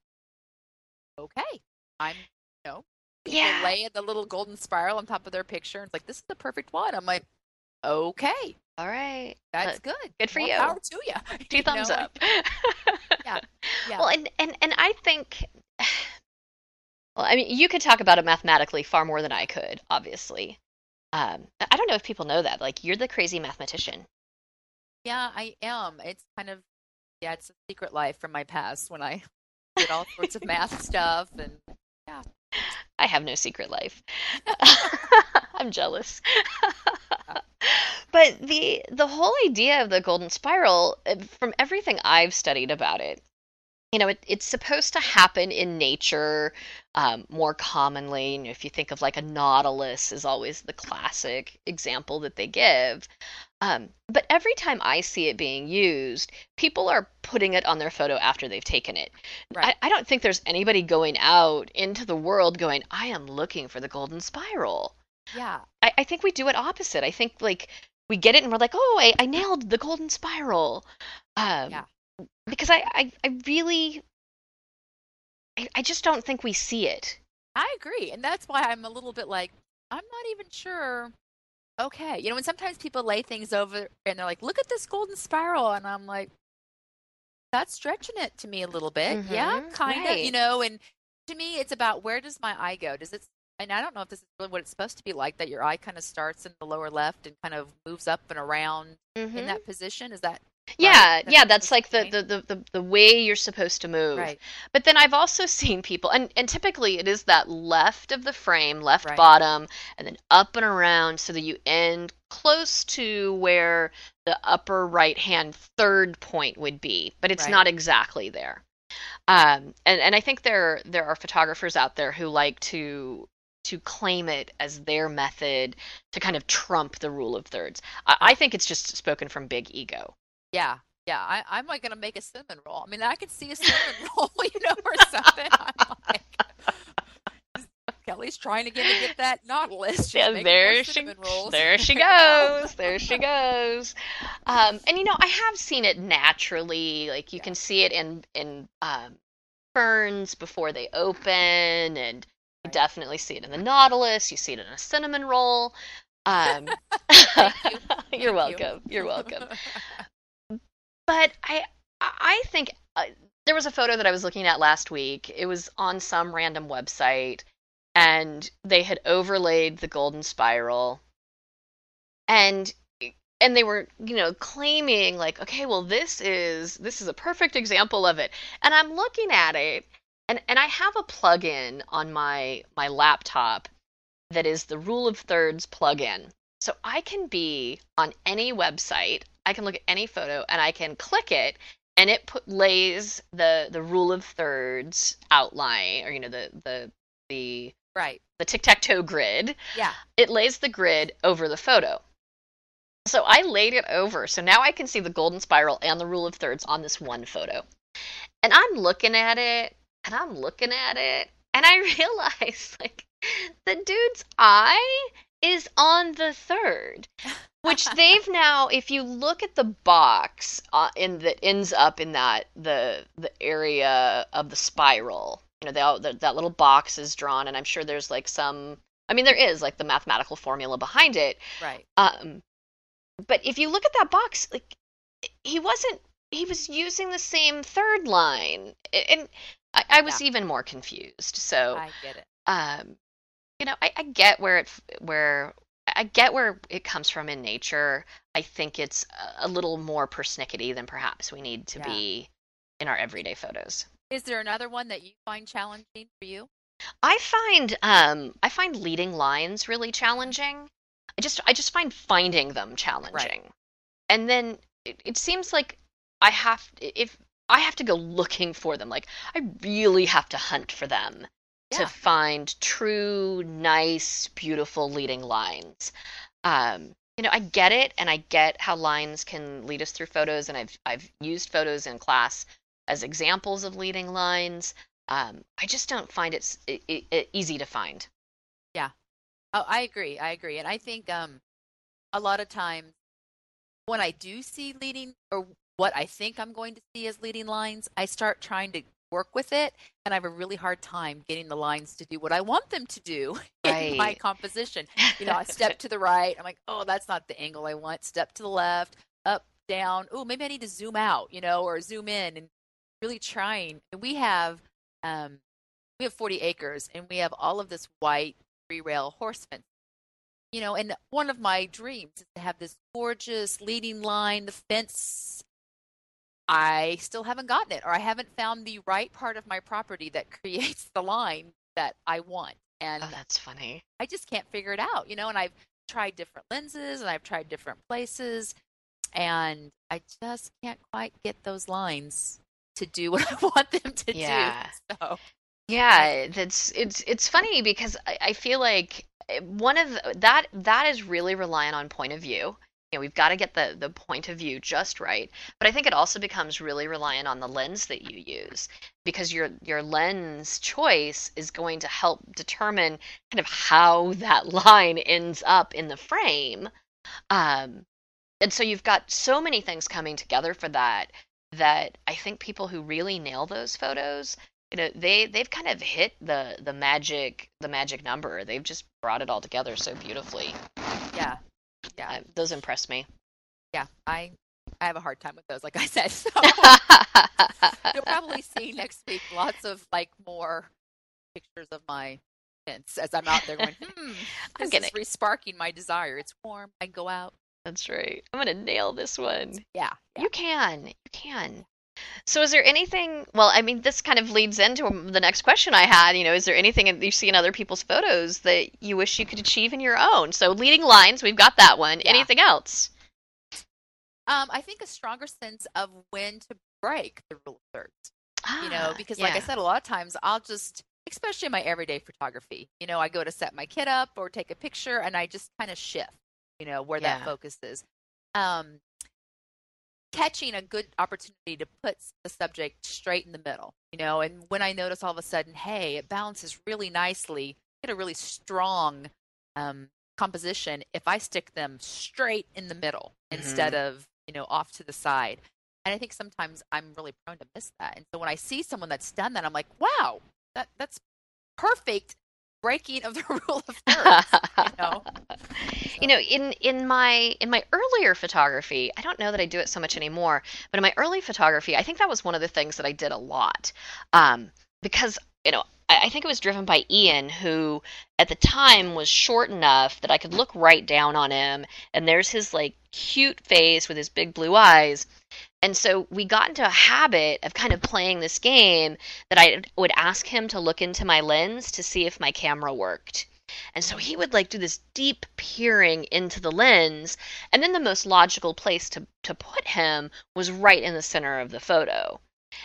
C: okay, I'm, you know, people
B: Yeah.
C: lay the little golden spiral on top of their picture, and it's like, this is the perfect one. I'm like, okay,
B: All right.
C: that's
B: Uh,
C: good.
B: good for
C: More
B: you.
C: Power to you.
B: Two
C: You
B: thumbs
C: know?
B: up.
C: Yeah. Yeah.
B: Well, and, and and I think, well, I mean, you could talk about it mathematically far more than I could, obviously. Um, I don't know if people know that. Like, you're the crazy mathematician.
C: Yeah, I am. It's kind of, yeah, it's a secret life from my past when I did all sorts of math stuff, and yeah.
B: I have no secret life. I'm jealous. But the the whole idea of the golden spiral, uh, from everything I've studied about it, you know, it, it's supposed to happen in nature um, more commonly. You know, if you think of like a nautilus is always the classic example that they give. Um, but every time I see it being used, people are putting it on their photo after they've taken it.
C: Right.
B: I, I don't think there's anybody going out into the world going, I am looking for the golden spiral.
C: Yeah.
B: I, I think we do it opposite. I think like we get it and we're like, oh, I, I nailed the golden spiral. Um,
C: Yeah.
B: Because I, I, I really, I, I just don't think we see it.
C: I agree. And that's why I'm a little bit like, I'm not even sure. Okay. You know, and sometimes people lay things over and they're like, look at this golden spiral. And I'm like, that's stretching it to me a little bit. Yeah,
B: Mhm,
C: kind of, you
B: right.
C: know, and to me, it's about where does my eye go? Does it, and I don't know if this is really what it's supposed to be like, that your eye kind of starts in the lower left and kind of moves up and around in
B: Mhm.
C: that position. Is that
B: Yeah,
C: right? That's
B: yeah,
C: what
B: that's
C: it's
B: like the,
C: supposed
B: the, the, the, the way you're supposed to
C: to
B: move.
C: be? Right.
B: But then I've also seen people, and, and typically it is that left of the frame, left
C: Right.
B: bottom, and then up and around so that you end close to where the upper right hand third point would be, but it's
C: Right.
B: not exactly there. Um, and, and I think there there are photographers out there who like to to claim it as their method to kind of trump the rule of thirds. I, I think it's just spoken from big ego.
C: Yeah, yeah. I, I'm like gonna make a cinnamon roll. I mean, I could see a cinnamon roll, you know, or something. I'm like, Kelly's trying to get to get that nautilus. She's
B: Yeah,
C: making
B: there
C: more
B: she
C: cinnamon rolls.
B: there she
C: There you go.
B: goes. There she goes. Um, and you know, I have seen it naturally. Like you
C: Yeah.
B: can see it in in um, ferns before they open, and you
C: Right.
B: definitely see it in the nautilus. You see it in a cinnamon roll. Um,
C: Thank you.
B: you're
C: Thank you.
B: welcome. You're welcome. But I I think uh, there was a photo that I was looking at last week. It was on some random website, and they had overlaid the golden spiral. And and they were, you know, claiming like, okay, well, this is this is a perfect example of it. And I'm looking at it, and and I have a plugin on my my laptop that is the Rule of Thirds plugin. So I can be on any website, I can look at any photo, and I can click it, and it put, lays the the Rule of Thirds outline, or you know, the the the
C: Right.
B: the tic-tac-toe grid.
C: Yeah.
B: It lays the grid over the photo. So I laid it over, so now I can see the golden spiral and the Rule of Thirds on this one photo. And I'm looking at it, and I'm looking at it, and I realize, like, the dude's eye is on the third, which they've now, if you look at the box uh, in that ends up in that the the area of the spiral, you know, they all, the, that little box is drawn, and I'm sure there's like some, I mean, there is like the mathematical formula behind it.
C: Right.
B: Um, but if you look at that box, like, he wasn't, he was using the same third line, and I, I was
C: Yeah.
B: even more confused. So,
C: I get it.
B: um, you know, I, I get where it where I get where it comes from in nature. I think it's a little more persnickety than perhaps we need to
C: Yeah.
B: be in our everyday photos.
C: Is there another one that you find challenging for you?
B: I find um I find leading lines really challenging. I just I just find finding them challenging. And then it, it seems like I have if I have to go looking for them. Like, I really have to hunt for them to
C: Yeah.
B: find true, nice, beautiful leading lines. Um, you know, I get it, and I get how lines can lead us through photos, and I've I've used photos in class as examples of leading lines. Um, I just don't find it, it, it, it easy to find.
C: Yeah. Oh, I agree. I agree. And I think um, a lot of times when I do see leading, or what I think I'm going to see as leading lines, I start trying to work with it, and I have a really hard time getting the lines to do what I want them to do in my
B: Right.
C: composition. You know, I step to the right. I'm like, oh, that's not the angle I want. Step to the left, up, down. Oh, maybe I need to zoom out, you know, or zoom in, and really trying. And we have, um, we have forty acres, and we have all of this white three rail horse fence. You know, and one of my dreams is to have this gorgeous leading line, the fence. I still haven't gotten it, or I haven't found the right part of my property that creates the line that I want. And
B: Oh, that's funny.
C: I just can't figure it out, you know, and I've tried different lenses and I've tried different places, and I just can't quite get those lines to do what I want them to
B: Yeah.
C: do. So,
B: Yeah, that's it's it's funny because I, I feel like one of the, that that is really reliant on point of view. You know, we've got to get the the point of view just right. But I think it also becomes really reliant on the lens that you use, because your your lens choice is going to help determine kind of how that line ends up in the frame. Um, and so you've got so many things coming together for that that I think people who really nail those photos, you know, they they've kind of hit the the magic the magic number. They've just brought it all together so beautifully.
C: yeah, yeah,
B: Uh, those impress me.
C: yeah. I I have a hard time with those, like I said. So you'll probably see next week lots of like more pictures of my fence as I'm out there going, hmm,
B: I'm
C: this
B: gonna.
C: is re-sparking my desire. It's warm. I can go out.
B: That's right. I'm gonna nail this one.
C: Yeah, yeah.
B: You can. You can. So is there anything, well, I mean, this kind of leads into the next question I had, you know, is there anything that you see in other people's photos that you wish you could achieve in your own? So leading lines, we've got that one.
C: Yeah.
B: Anything else?
C: Um, I think a stronger sense of when to break the rule of thirds. You know,
B: Ah,
C: because like I
B: yeah.
C: said, a lot of times I'll just, especially in my everyday photography, you know, I go to set my kit up or take a picture, and I just kind of shift, you know, where
B: Yeah.
C: that focus is. Um, catching a good opportunity to put the subject straight in the middle, you know, and when I notice all of a sudden, hey, it balances really nicely, get a really strong um, composition if I stick them straight in the middle instead of, you know, off to the side. And I think sometimes I'm really prone to miss that. And so when I see someone that's done that, I'm like, wow, that that's perfect breaking of the rule of thirds, you know.
B: You know, in in my in my earlier photography, I don't know that I do it so much anymore, but in my early photography, I think that was one of the things that I did a lot, um, because you know I, I think it was driven by Ian, who at the time was short enough that I could look right down on him, and there's his like cute face with his big blue eyes. And so we got into a habit of kind of playing this game that I would ask him to look into my lens to see if my camera worked. And so he would like do this deep peering into the lens, and then the most logical place to, to put him was right in the center of the photo.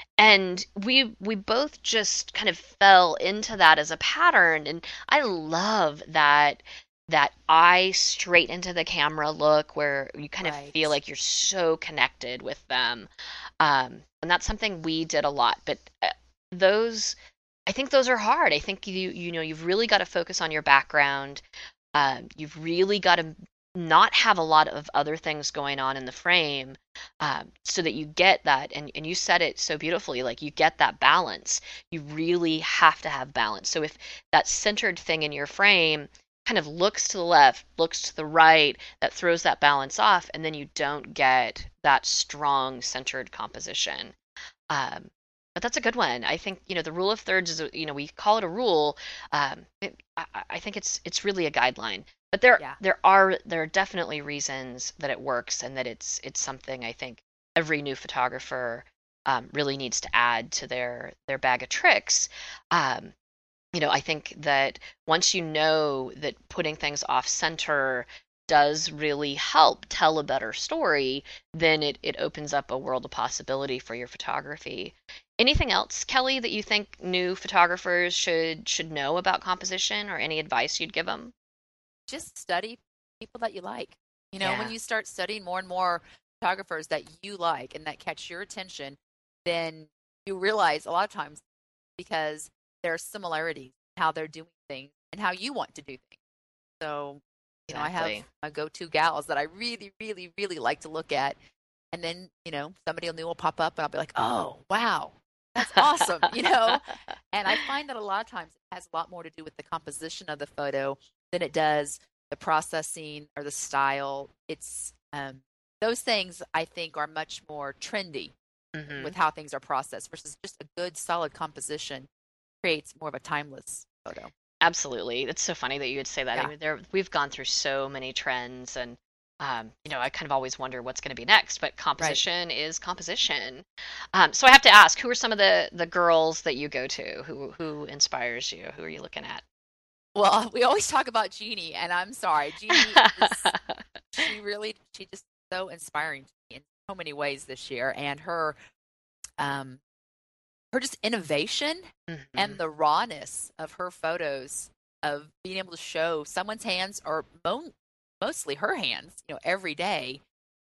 B: And we we both just kind of fell into that as a pattern, and I love that that eye straight into the camera look where you kind of
C: Right.
B: feel like you're so connected with them. Um, and that's something we did a lot. But uh, those, I think those are hard. I think you you know you've really got to focus on your background. Um, you've really got to not have a lot of other things going on in the frame, um, so that you get that. And, and you said it so beautifully, like you get that balance. You really have to have balance. So if that centered thing in your frame kind of looks to the left, looks to the right, that throws that balance off, and then you don't get that strong centered composition. Um, but that's a good one. I think, you know, the rule of thirds is, a, you know, we call it a rule. Um, it, I, I think it's it's really a guideline. But there
C: Yeah.
B: there are there are definitely reasons that it works, and that it's it's something I think every new photographer um, really needs to add to their their bag of tricks. Um, you know, I think that once you know that putting things off center does really help tell a better story, then it, it opens up a world of possibility for your photography. Anything else, Kelly, that you think new photographers should should know about composition, or any advice you'd give them?
C: Just study people that you like. You know,
B: Yeah.
C: when you start studying more and more photographers that you like and that catch your attention, then you realize a lot of times, because there are similarities in how they're doing things and how you want to do things. So, you know, I
B: Exactly.
C: have my go-to gals that I really, really, really like to look at. And then, you know, somebody new will pop up and I'll be like, oh, wow, that's awesome, you know? And I find that a lot of times it has a lot more to do with the composition of the photo than it does the processing or the style. It's um, those things I think are much more trendy
B: Mhm.
C: with how things are processed versus just a good solid composition creates more of a timeless photo.
B: Absolutely. It's so funny that you would say that. I
C: Yeah.
B: mean, there we've gone through so many trends, and um, you know, I kind of always wonder what's going to be next, but composition is composition. Um, so I have to ask, who are some of the the girls that you go to? Who who inspires you? Who are you looking at?
C: Well, we always talk about Jeannie, and I'm sorry, Jeannie is she really she just so inspiring to me in so many ways this year, and her um her just innovation
B: Mhm.
C: and the rawness of her photos of being able to show someone's hands, or mo- mostly her hands, you know, every day.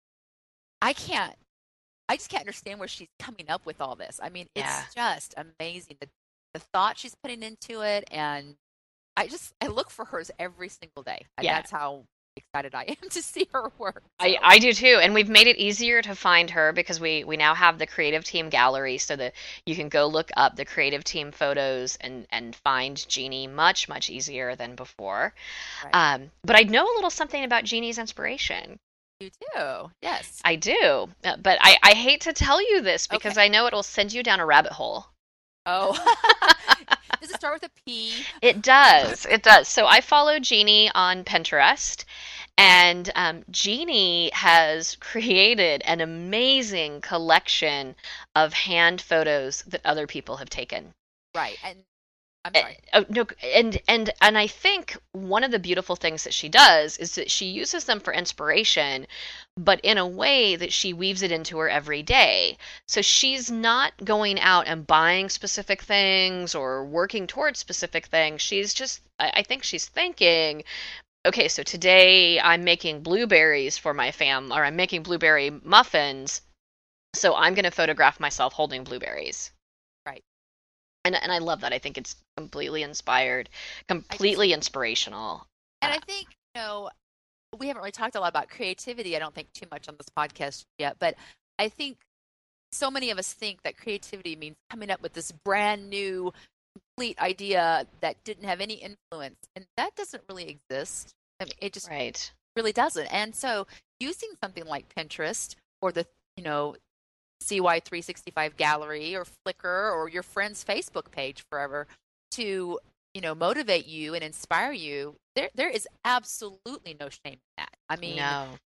C: I can't I just can't understand where she's coming up with all this. I mean, it's
B: Yeah.
C: just amazing the the thought she's putting into it, and I just I look for hers every single day. And
B: Yeah.
C: that's how excited I am to see her work.
B: I,
C: So,
B: I do too, and we've made it easier to find her because we we now have the creative team gallery, so that you can go look up the creative team photos and and find Jeannie much much easier than before.
C: right.
B: Um, but I know a little something about Jeannie's inspiration.
C: You do. Yes.
B: I do, uh, but I I hate to tell you this because
C: Okay.
B: I know it'll send you down a rabbit hole.
C: Oh. Does it start with a P?
B: It does. It does. So I follow Jeannie on Pinterest, and um, Jeannie has created an amazing collection of hand photos that other people have taken.
C: Right. And I'm
B: Uh,
C: sorry.
B: oh, no, and and and I think one of the beautiful things that she does is that she uses them for inspiration, but in a way that she weaves it into her everyday. So she's not going out and buying specific things or working towards specific things. She's just, I I think she's thinking, okay, so today I'm making blueberries for my fam, or I'm making blueberry muffins, so I'm going to photograph myself holding blueberries.
C: Right.
B: And and I love that. I think it's completely inspired,
C: I do
B: completely
C: too.
B: inspirational.
C: And
B: Uh,
C: I think, you know, we haven't really talked a lot about creativity, I don't think, too much on this podcast yet, but I think so many of us think that creativity means coming up with this brand new, complete idea that didn't have any influence. And that doesn't really exist. I mean, it just
B: right.
C: really doesn't. And so using something like Pinterest or the, you know, C Y three sixty-five gallery or Flickr or your friend's Facebook page forever to, you know, motivate you and inspire you, there there is absolutely no shame in that. I mean,
B: No.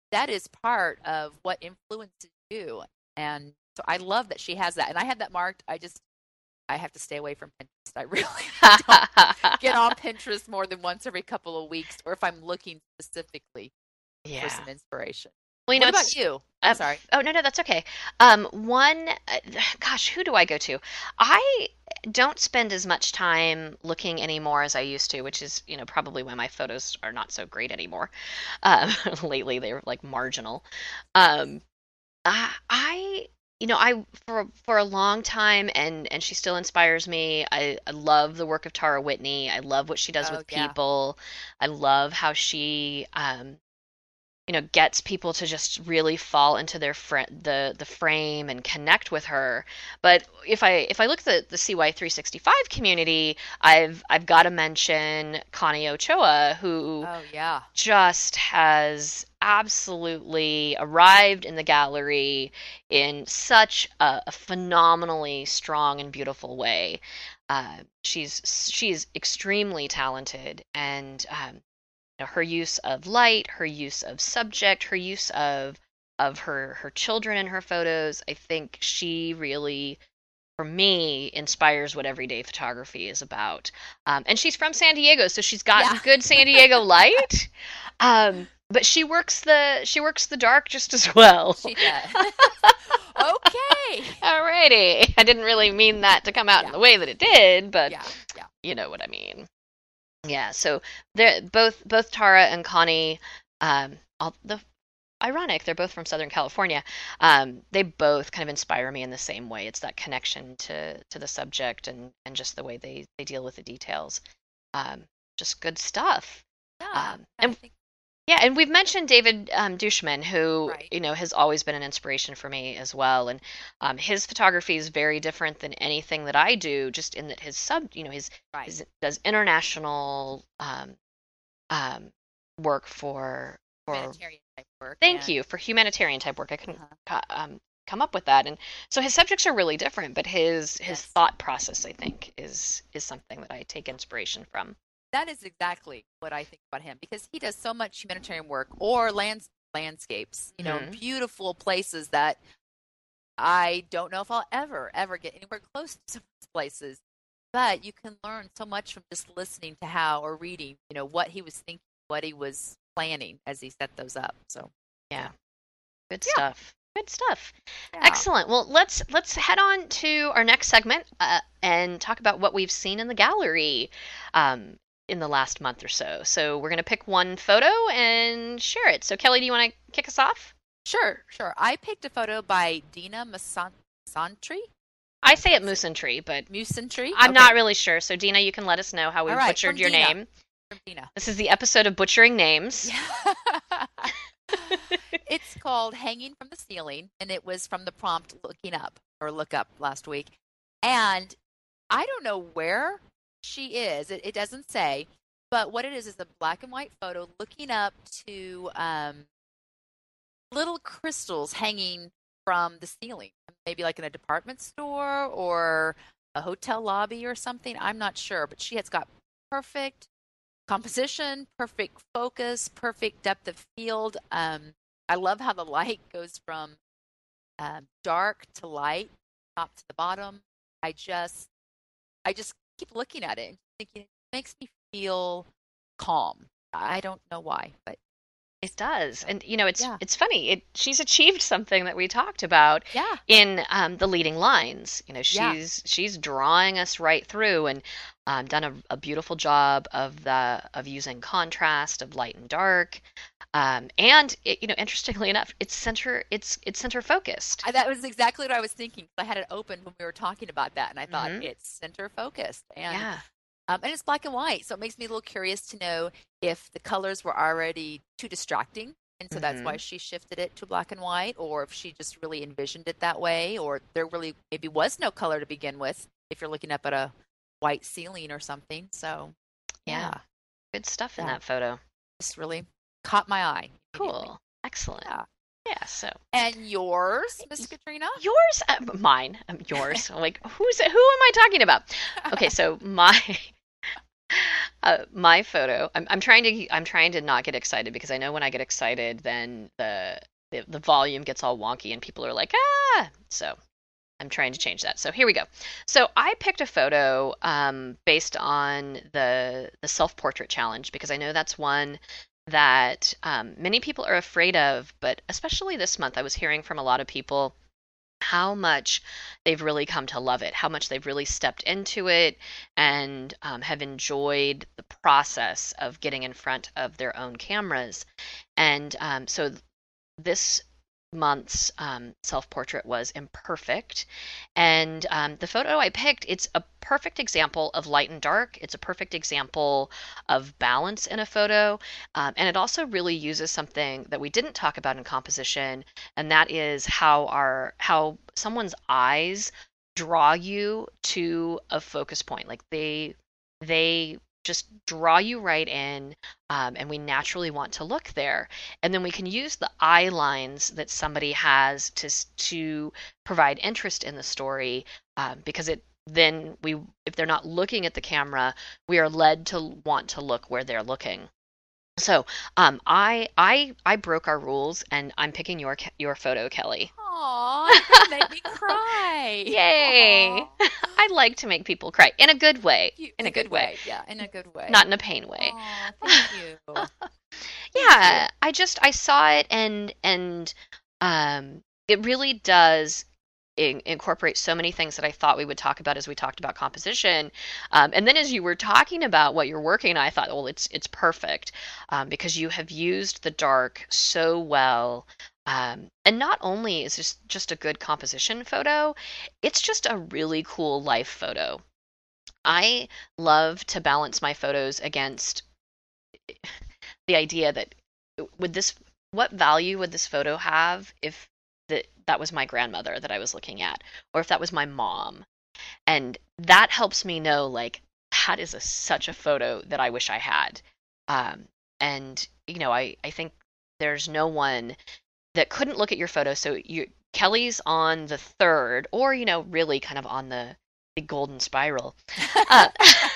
C: that is part of what influences you. And so I love that she has that. And I have that marked. I just, I have to stay away from Pinterest. I really don't get on Pinterest more than once every couple of weeks, or if I'm looking specifically
B: Yeah.
C: for some inspiration.
B: Well, you know,
C: What about
B: it's-
C: you? I'm
B: Um,
C: sorry.
B: Oh, no, no, that's okay. Um, one, uh, gosh, who do I go to? I don't spend as much time looking anymore as I used to, which is, you know, probably why my photos are not so great anymore. Um, lately, they're like marginal. Um, I, I, you know, I for for a long time, and and she still inspires me. I, I love the work of Tara Whitney. I love what she does
C: Oh,
B: with
C: yeah.
B: people. I love how she, um, you know, gets people to just really fall into their fr- the the frame and connect with her. But if I if I look at the, the C Y three sixty-five community, I've I've got to mention Connie Ochoa, who
C: Oh, yeah.
B: just has absolutely arrived in the gallery in such a, a phenomenally strong and beautiful way. Uh, she's she's extremely talented, and um, you know, her use of light, her use of subject, her use of of her her children in her photos. I think she really, for me, inspires what everyday photography is about. Um, and she's from San Diego, so she's got
C: Yeah.
B: good San Diego light. Um, but she works the she works the dark just as well.
C: She does. Okay.
B: Alrighty. I didn't really mean that to come out
C: Yeah.
B: in the way that it did, but
C: Yeah, yeah.
B: you know what I mean. Yeah, so they're both both Tara and Connie, um, all the ironic, they're both from Southern California. Um, they both kind of inspire me in the same way. It's that connection to to the subject, and and just the way they they deal with the details. Um, just good stuff.
C: Yeah.
B: Um,
C: I
B: and
C: think
B: yeah, and we've mentioned David um, Dushman, who
C: Right.
B: you know has always been an inspiration for me as well. And um, his photography is very different than anything that I do, just in that his sub, you know, his,
C: right.
B: his does international um, um, work for for.
C: Humanitarian type work.
B: Thank
C: and-
B: you for humanitarian type work. I couldn't
C: Uh-huh.
B: co- um, come up with that, and so his subjects are really different, but his his
C: Yes.
B: thought process, I think, is is something that I take inspiration from.
C: That is exactly what I think about him, because he does so much humanitarian work or lands landscapes, you know,
B: Mhm.
C: beautiful places that I don't know if I'll ever, ever get anywhere close to some of those places. But you can learn so much from just listening to how, or reading, you know, what he was thinking, what he was planning as he set those up. So
B: Yeah, good
C: Yeah.
B: stuff. Good stuff.
C: yeah.
B: Excellent. Well, let's let's head on to our next segment uh, and talk about what we've seen in the gallery um, in the last month or so. So we're going to pick one photo and share it. So Kelly, do you want to kick us off?
C: Sure, sure. I picked a photo by Dina Masantri,
B: I say it Musentry, but
C: Musentry.
B: I'm
C: Okay.
B: not really sure. So Dina, you can let us know how we
C: All right,
B: butchered
C: from
B: your
C: Dina.
B: name.
C: From Dina.
B: This is the episode of Butchering Names.
C: Yeah. It's called Hanging from the Ceiling, and it was from the prompt Looking Up, or Look Up, last week. And I don't know where she is. It, it doesn't say. But what it is is a black and white photo looking up to um, little crystals hanging from the ceiling, maybe like in a department store or a hotel lobby or something. I'm not sure, but she has got perfect composition, perfect focus, perfect depth of field. Um, I love how the light goes from um, dark to light, top to the bottom. I just, I just keep looking at it and thinking it makes me feel calm. I don't know why, but
B: It does. And you know, it's
C: Yeah.
B: it's funny. It she's achieved something that we talked about
C: yeah,
B: in um, the leading lines. You know,
C: Yeah.
B: she's she's drawing us right through, and um, done a, a beautiful job of the of using contrast of light and dark. Um, and it, you know, interestingly enough, it's center it's it's center focused.
C: I, that was exactly what I was thinking. I had it open when we were talking about that, and I thought
B: Mhm.
C: it's center focused, and
B: Yeah.
C: um, and it's black and white, so it makes me a little curious to know if the colors were already too distracting, and so that's
B: Mhm.
C: why she shifted it to black and white, or if she just really envisioned it that way, or there really maybe was no color to begin with if you're looking up at a white ceiling or something. So
B: Yeah.
C: yeah,
B: Good stuff in
C: Yeah.
B: that photo.
C: just really caught my eye. immediately.
B: Cool. Excellent.
C: Yeah.
B: Yeah. So
C: And yours, Miss Katrina?
B: yours, uh, mine, um, yours. I'm like, who's who am I talking about? Okay, so my Uh, my photo. I'm I'm trying to I'm trying to not get excited because I know when I get excited, then the the, the volume gets all wonky and people are like, ah. So I'm trying to change that. So here we go. So I picked a photo um, based on the the self portrait challenge because I know that's one that um, many people are afraid of, but especially this month, I was hearing from a lot of people how much they've really come to love it, how much they've really stepped into it and um, have enjoyed the process of getting in front of their own cameras. And um, so this month's um, self-portrait was imperfect. And um, the photo I picked, it's a perfect example of light and dark. It's a perfect example of balance in a photo. Um, and it also really uses something that we didn't talk about in composition, and that is how our how someone's eyes draw you to a focus point. Like they they just draw you right in, um, and we naturally want to look there. And then we can use the eye lines that somebody has to to provide interest in the story, um, because it then we if they're not looking at the camera, we are led to want to look where they're looking. So um, I I I broke our rules, and I'm picking your your photo, Kelly.
C: Aw, you make me cry.
B: Yay!
C: Aw.
B: I like to make people cry in a good way.
C: You-
B: In a good way.
C: Yeah, in a good way.
B: Not in a pain way.
C: Aw, thank you.
B: Yeah, I just I saw it, and and um it really does in, incorporate so many things that I thought we would talk about as we talked about composition. Um, and then as you were talking about what you're working on, I thought, well, it's it's perfect, um, because you have used the dark so well. Um, and not only is this just a good composition photo, it's just a really cool life photo. I love to balance my photos against the idea that would this what value would this photo have if that that was my grandmother that I was looking at, or if that was my mom. And that helps me know, like, that is a, such a photo that I wish I had. Um, and you know, I I think there's no one that couldn't look at your photo. So you Kelly's on the third, or you know, really kind of on the the golden spiral. Uh,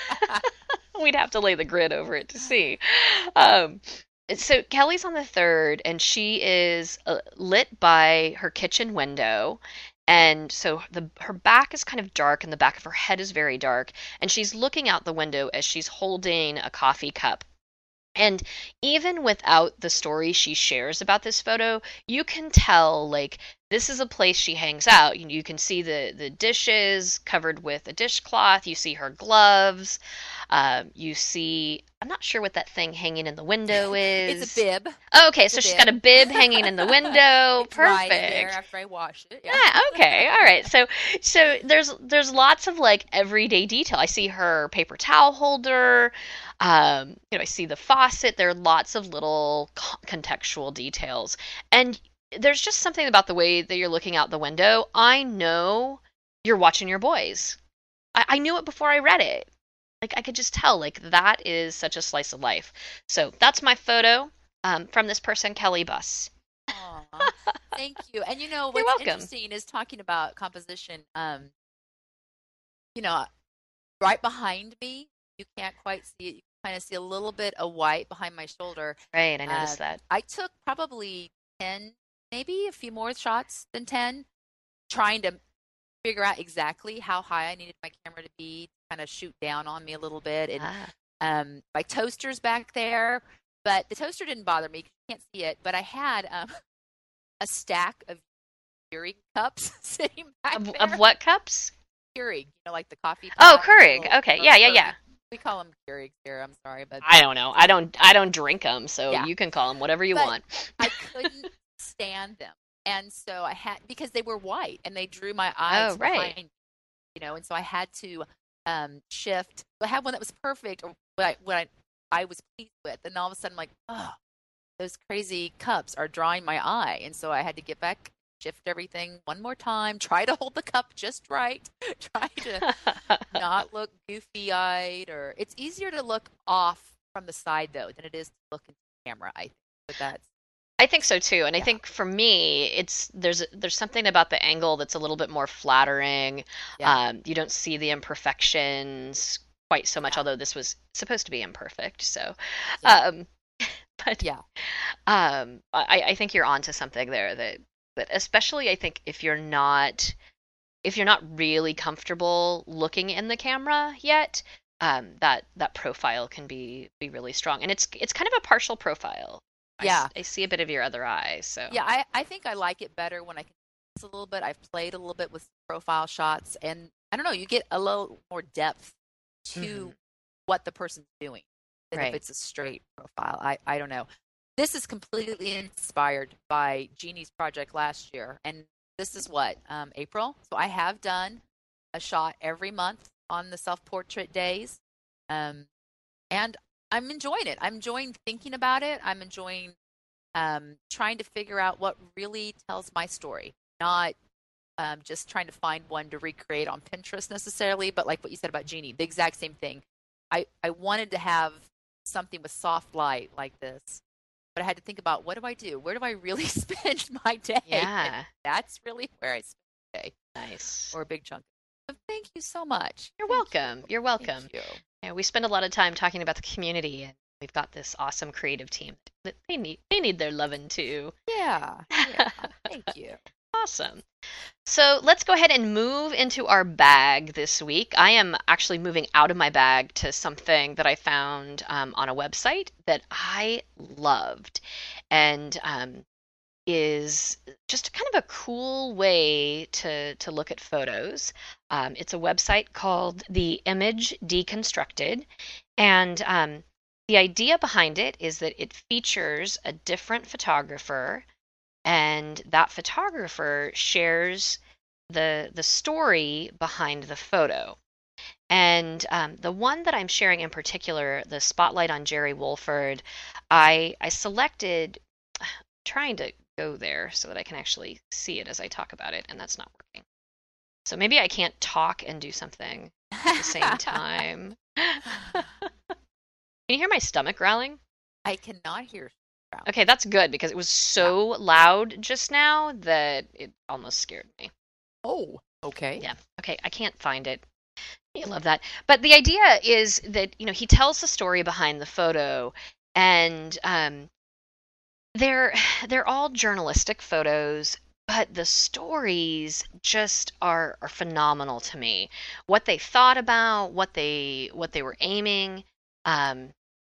B: we'd have to lay the grid over it to see. Um, so Kelly's on the third, and she is uh, lit by her kitchen window. And so the her back is kind of dark, and the back of her head is very dark. And she's looking out the window as she's holding a coffee cup. And even without the story she shares about this photo, you can tell, like, this is a place she hangs out. You, you can see the, the dishes covered with a dishcloth. You see her gloves. Um, you see, I'm not sure what that thing hanging in the window is.
C: It's a bib.
B: Oh, okay,
C: It's
B: so
C: a
B: she's
C: bib.
B: got a bib hanging in the window.
C: It's
B: Perfect.
C: right there after I wash it. Yeah.
B: Yeah, okay. All right. So so there's there's lots of like everyday detail. I see her paper towel holder. Um, you know, I see the faucet. There are lots of little co- contextual details. And there's just something about the way that you're looking out the window. I know you're watching your boys. I, I knew it before I read it. Like I could just tell, like that is such a slice of life. So that's my photo um, from this person, Kelly Buss.
C: Aw, thank you. And you know
B: You're
C: what's
B: welcome.
C: interesting is talking about composition. Um, you know, right behind me, you can't quite see it. You kind of see a little bit of white behind my shoulder.
B: Right, I noticed
C: Uh,
B: that.
C: I took probably ten, maybe a few more shots than ten, trying to figure out exactly how high I needed my camera to be, kind of shoot down on me a little bit. And
B: Ah.
C: um, my toaster's back there, but the toaster didn't bother me. You can't see it, but I had um, a stack of Keurig cups sitting back
B: Of,
C: there.
B: of what cups?
C: Keurig, you know, like the coffee.
B: Oh,
C: pot,
B: Keurig.
C: little-
B: Okay,
C: little
B: yeah, yeah,
C: Keurig.
B: yeah.
C: We call them Keurigs here. I'm sorry, but
B: I don't know. I don't. I don't drink them, so
C: Yeah.
B: you can call them whatever you
C: But-
B: want.
C: I couldn't stand them, and so I had because they were white and they drew my eyes
B: Oh, right.
C: behind me, you know, and so I had to um, shift. I had one that was perfect, or what I, what I I was pleased with, and all of a sudden, I'm like, oh, those crazy cups are drawing my eye, and so I had to get back, shift everything one more time, try to hold the cup just right, try to not look goofy-eyed, or it's easier to look off from the side though than it is to look into the camera. I think, but that's
B: I think so too, and I
C: Yeah.
B: think for me, it's there's there's something about the angle that's a little bit more flattering.
C: Yeah.
B: Um, you don't see the imperfections quite so much,
C: Yeah.
B: although this was supposed to be imperfect. So,
C: Yeah.
B: um, but
C: Yeah.
B: um, I, I think you're onto something there. That that especially I think if you're not if you're not really comfortable looking in the camera yet, um, that that profile can be be really strong, and it's it's kind of a partial profile. I,
C: Yeah.
B: I see a bit of your other eye, so
C: Yeah, I, I think I like it better when I can a little bit. I've played a little bit with profile shots, and I don't know, you get a little more depth to
B: mm-hmm.
C: what the person's doing than
B: Right.
C: if it's a straight profile. I, I don't know. This is completely inspired by Jeannie's project last year, and this is what, um, April? So I have done a shot every month on the self-portrait days, um, and I'm enjoying it. I'm enjoying thinking about it. I'm enjoying um, trying to figure out what really tells my story, not um, just trying to find one to recreate on Pinterest necessarily, but like what you said about Jeannie, the exact same thing. I, I wanted to have something with soft light like this, but I had to think about, what do I do? Where do I really spend my day?
B: Yeah.
C: And that's really where I spend my day.
B: Nice.
C: Or a big chunk. So thank you so much.
B: You're
C: Thank
B: welcome.
C: you.
B: You're welcome.
C: Thank you.
B: Yeah, we spend a lot of time talking about the community, and we've got this awesome creative team that they need they need their loving too.
C: Yeah. Yeah. Thank you.
B: Awesome. So let's go ahead and move into our bag this week. I am actually moving out of my bag to something that I found um, on a website that I loved, and um, is just kind of a cool way to to look at photos. Um, it's a website called The Image Deconstructed, and um, the idea behind it is that it features a different photographer, and that photographer shares the the story behind the photo. And um, the one that I'm sharing in particular, the Spotlight on Jerry Wolford, I I selected, trying to go there so that I can actually see it as I talk about it, and that's not working. So maybe I can't talk and do something at the same time. Can you hear my stomach growling?
C: I cannot hear.
B: Okay, that's good, because it was so loud just now that it almost scared me.
C: Oh, okay.
B: Yeah. Okay, I can't find it. You love that. But the idea is that, you know, he tells the story behind the photo, and um, they're they're all journalistic photos, but the stories just are are phenomenal to me. What they thought about, what they what they were aiming um,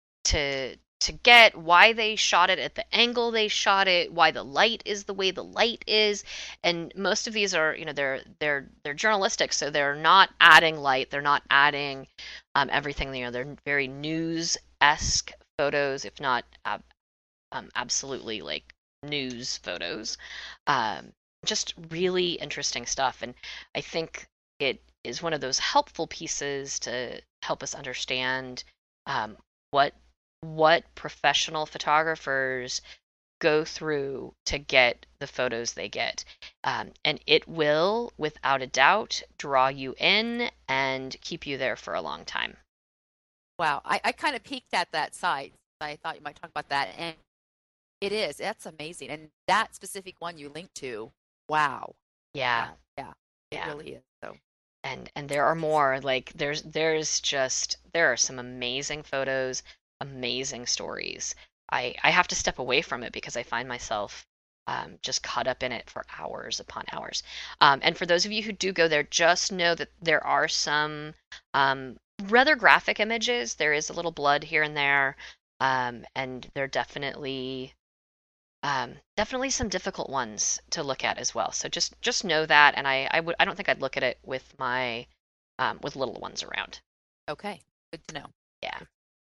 B: to to get, why they shot it at the angle they shot it, why the light is the way the light is. And most of these are, you know, they're they're they're journalistic, so they're not adding light, they're not adding um, everything. You know, they're very news-esque photos, if not ab- um, absolutely like news photos. Um, just really interesting stuff, and I think it is one of those helpful pieces to help us understand um, what what professional photographers go through to get the photos they get. Um, and it will, without a doubt, draw you in and keep you there for a long time.
C: Wow. I, I kind of peeked at that site. I thought you might talk about that. And it is. That's amazing. And that specific one you linked to, wow.
B: Yeah.
C: Wow. Yeah. It
B: yeah.
C: really is. So.
B: And and there are more. Like there's there's just there are some amazing photos, amazing stories. I, I have to step away from it because I find myself um, just caught up in it for hours upon hours. Um, and for those of you who do go there, just know that there are some um, rather graphic images. There is a little blood here and there, um, and they're definitely um, definitely some difficult ones to look at as well. So just just know that. And I I would I don't think I'd look at it with my um, with little ones around.
C: Okay, good to know.
B: Yeah.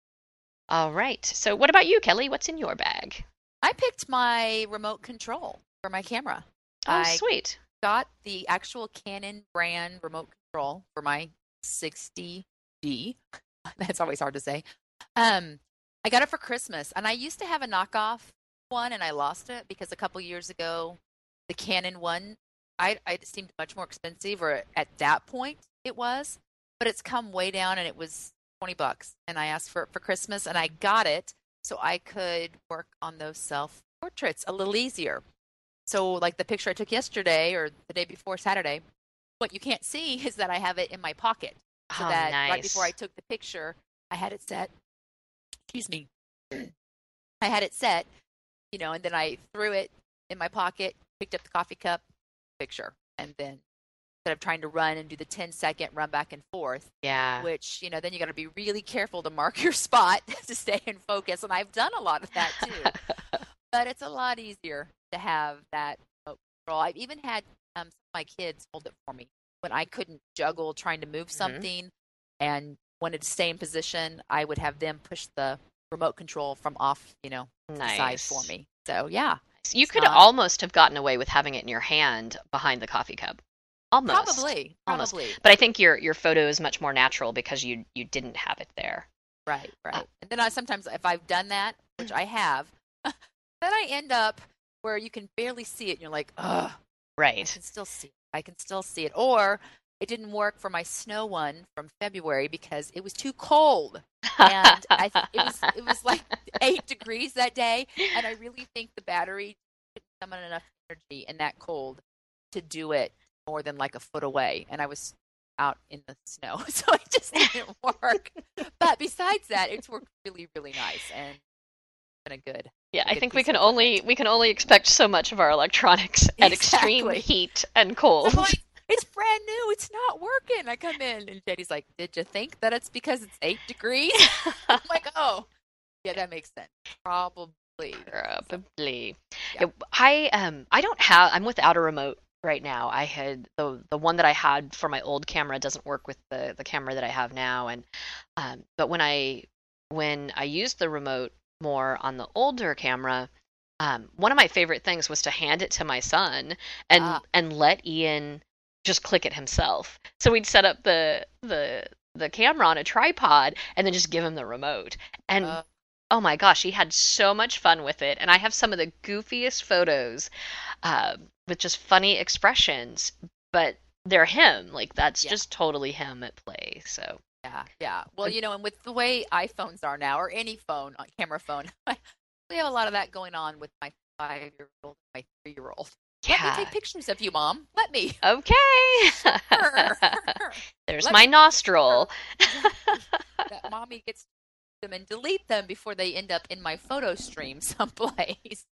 B: All right. So what about you, Kelly? What's in your bag?
C: I picked my remote control for my camera.
B: Oh,
C: I
B: sweet.
C: got the actual Canon brand remote control for my sixty D. That's always hard to say. Um, I got it for Christmas, and I used to have a knockoff one, and I lost it because a couple years ago, the Canon one, I, I it seemed much more expensive, or at that point it was, but it's come way down, and it was twenty bucks, and I asked for it for Christmas, and I got it so I could work on those self portraits a little easier. So like the picture I took yesterday or the day before Saturday, what you can't see is that I have it in my pocket. so
B: Oh,
C: that right before I
B: nice.
C: took the picture, I had it set. Excuse me. I had it set, you know, and then I threw it in my pocket, picked up the coffee cup, picture, and then instead of trying to run and do the ten second run back and forth,
B: Yeah.
C: which, you know, then you got to be really careful to mark your spot to stay in focus. And I've done a lot of that too. But it's a lot easier to have that remote control. I've even had um, some of my kids hold it for me when I couldn't juggle trying to move
B: Mhm.
C: something and wanted to stay in position. I would have them push the remote control from off, you know, to the side for
B: Nice.
C: me. So yeah,
B: So you
C: it's
B: could
C: not
B: almost have gotten away with having it in your hand behind the coffee cup. Almost.
C: probably,
B: Almost.
C: probably.
B: But I think your your photo is much more natural because you you didn't have it there.
C: Right,
B: Uh,
C: right. And then I sometimes, if I've done that, which I have, then I end up where you can barely see it, and you're like, ugh, I
B: right.
C: can still see it. I can still see it. Or it didn't work for my snow one from February because it was too cold, and I th- it was it was like eight degrees that day, and I really think the battery didn't summon enough energy in that cold to do it more than like a foot away, and I was out in the snow, so it just didn't work. But besides that, it's worked really, really nice and been a good.
B: Yeah, I
C: good
B: think we
C: piece
B: can
C: of
B: only
C: equipment.
B: we can only expect so much of our electronics at extreme
C: Exactly.
B: heat and
C: I'm
B: cold.
C: like, it's brand new. It's not working. I come in and Jetty's like, did you think that it's because it's eight degrees? I'm like, oh, yeah, that makes sense. Probably.
B: Probably.
C: Yeah.
B: Yeah, I um I don't have I'm without a remote right now. I had the the one that I had for my old camera doesn't work with the the camera that I have now, and um but when I when I used the remote more on the older camera, um one of my favorite things was to hand it to my son and
C: Ah.
B: and let Ian just click it himself. So we'd set up the the the camera on a tripod and then just give him the remote. And
C: Uh,
B: oh my gosh, he had so much fun with it. And I have some of the goofiest photos uh, with just funny expressions, but they're him. Like, that's
C: Yeah.
B: just totally him at play. So,
C: yeah, yeah. Well, you know, and with the way iPhones are now, or any phone, uh, camera phone, we have a lot of that going on with my five-year-old, my three-year-old. Let me
B: yeah.
C: take pictures of you, Mom. Let me.
B: Okay.
C: Sure.
B: There's
C: Let
B: my
C: me-
B: nostril.
C: That mommy gets them and delete them before they end up in my photo stream someplace.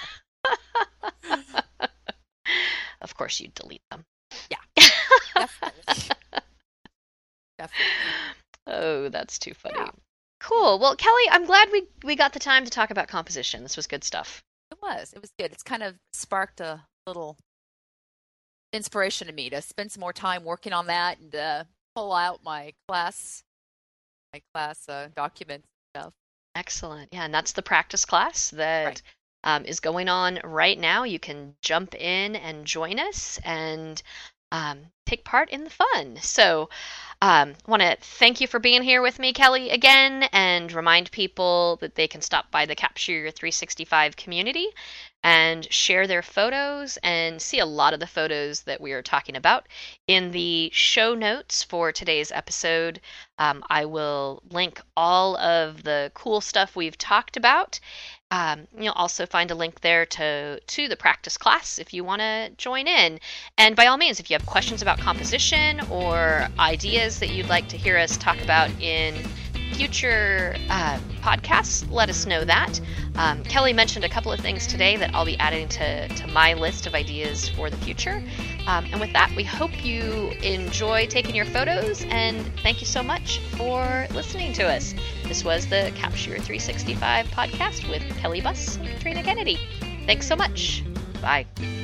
B: Of course, you delete them.
C: Definitely. Definitely.
B: Oh, that's too funny.
C: Yeah.
B: Cool. Well, Kelly, I'm glad we we got the time to talk about composition. This was good stuff.
C: It was. It was good. It's kind of sparked a little inspiration to me to spend some more time working on that and uh, pull out my class, my class uh, documents and stuff.
B: Excellent. Yeah, and that's the practice class that
C: Right.
B: um, is going on right now. You can jump in and join us and um, take part in the fun. So, um, I want to thank you for being here with me, Kelly, again, and remind people that they can stop by the Capture Your three sixty-five community and share their photos and see a lot of the photos that we are talking about in the show notes for today's episode. Um, I will link all of the cool stuff we've talked about. Um, you'll also find a link there to to the practice class if you want to join in. And by all means, if you have questions about composition or ideas that you'd like to hear us talk about in future uh, podcasts, let us know that. Um, Kelly mentioned a couple of things today that I'll be adding to, to my list of ideas for the future. Um, and with that, we hope you enjoy taking your photos, and thank you so much for listening to us. This was the Capture Your three sixty-five podcast with Kelly Buss and Katrina Kennedy. Thanks so much. Bye.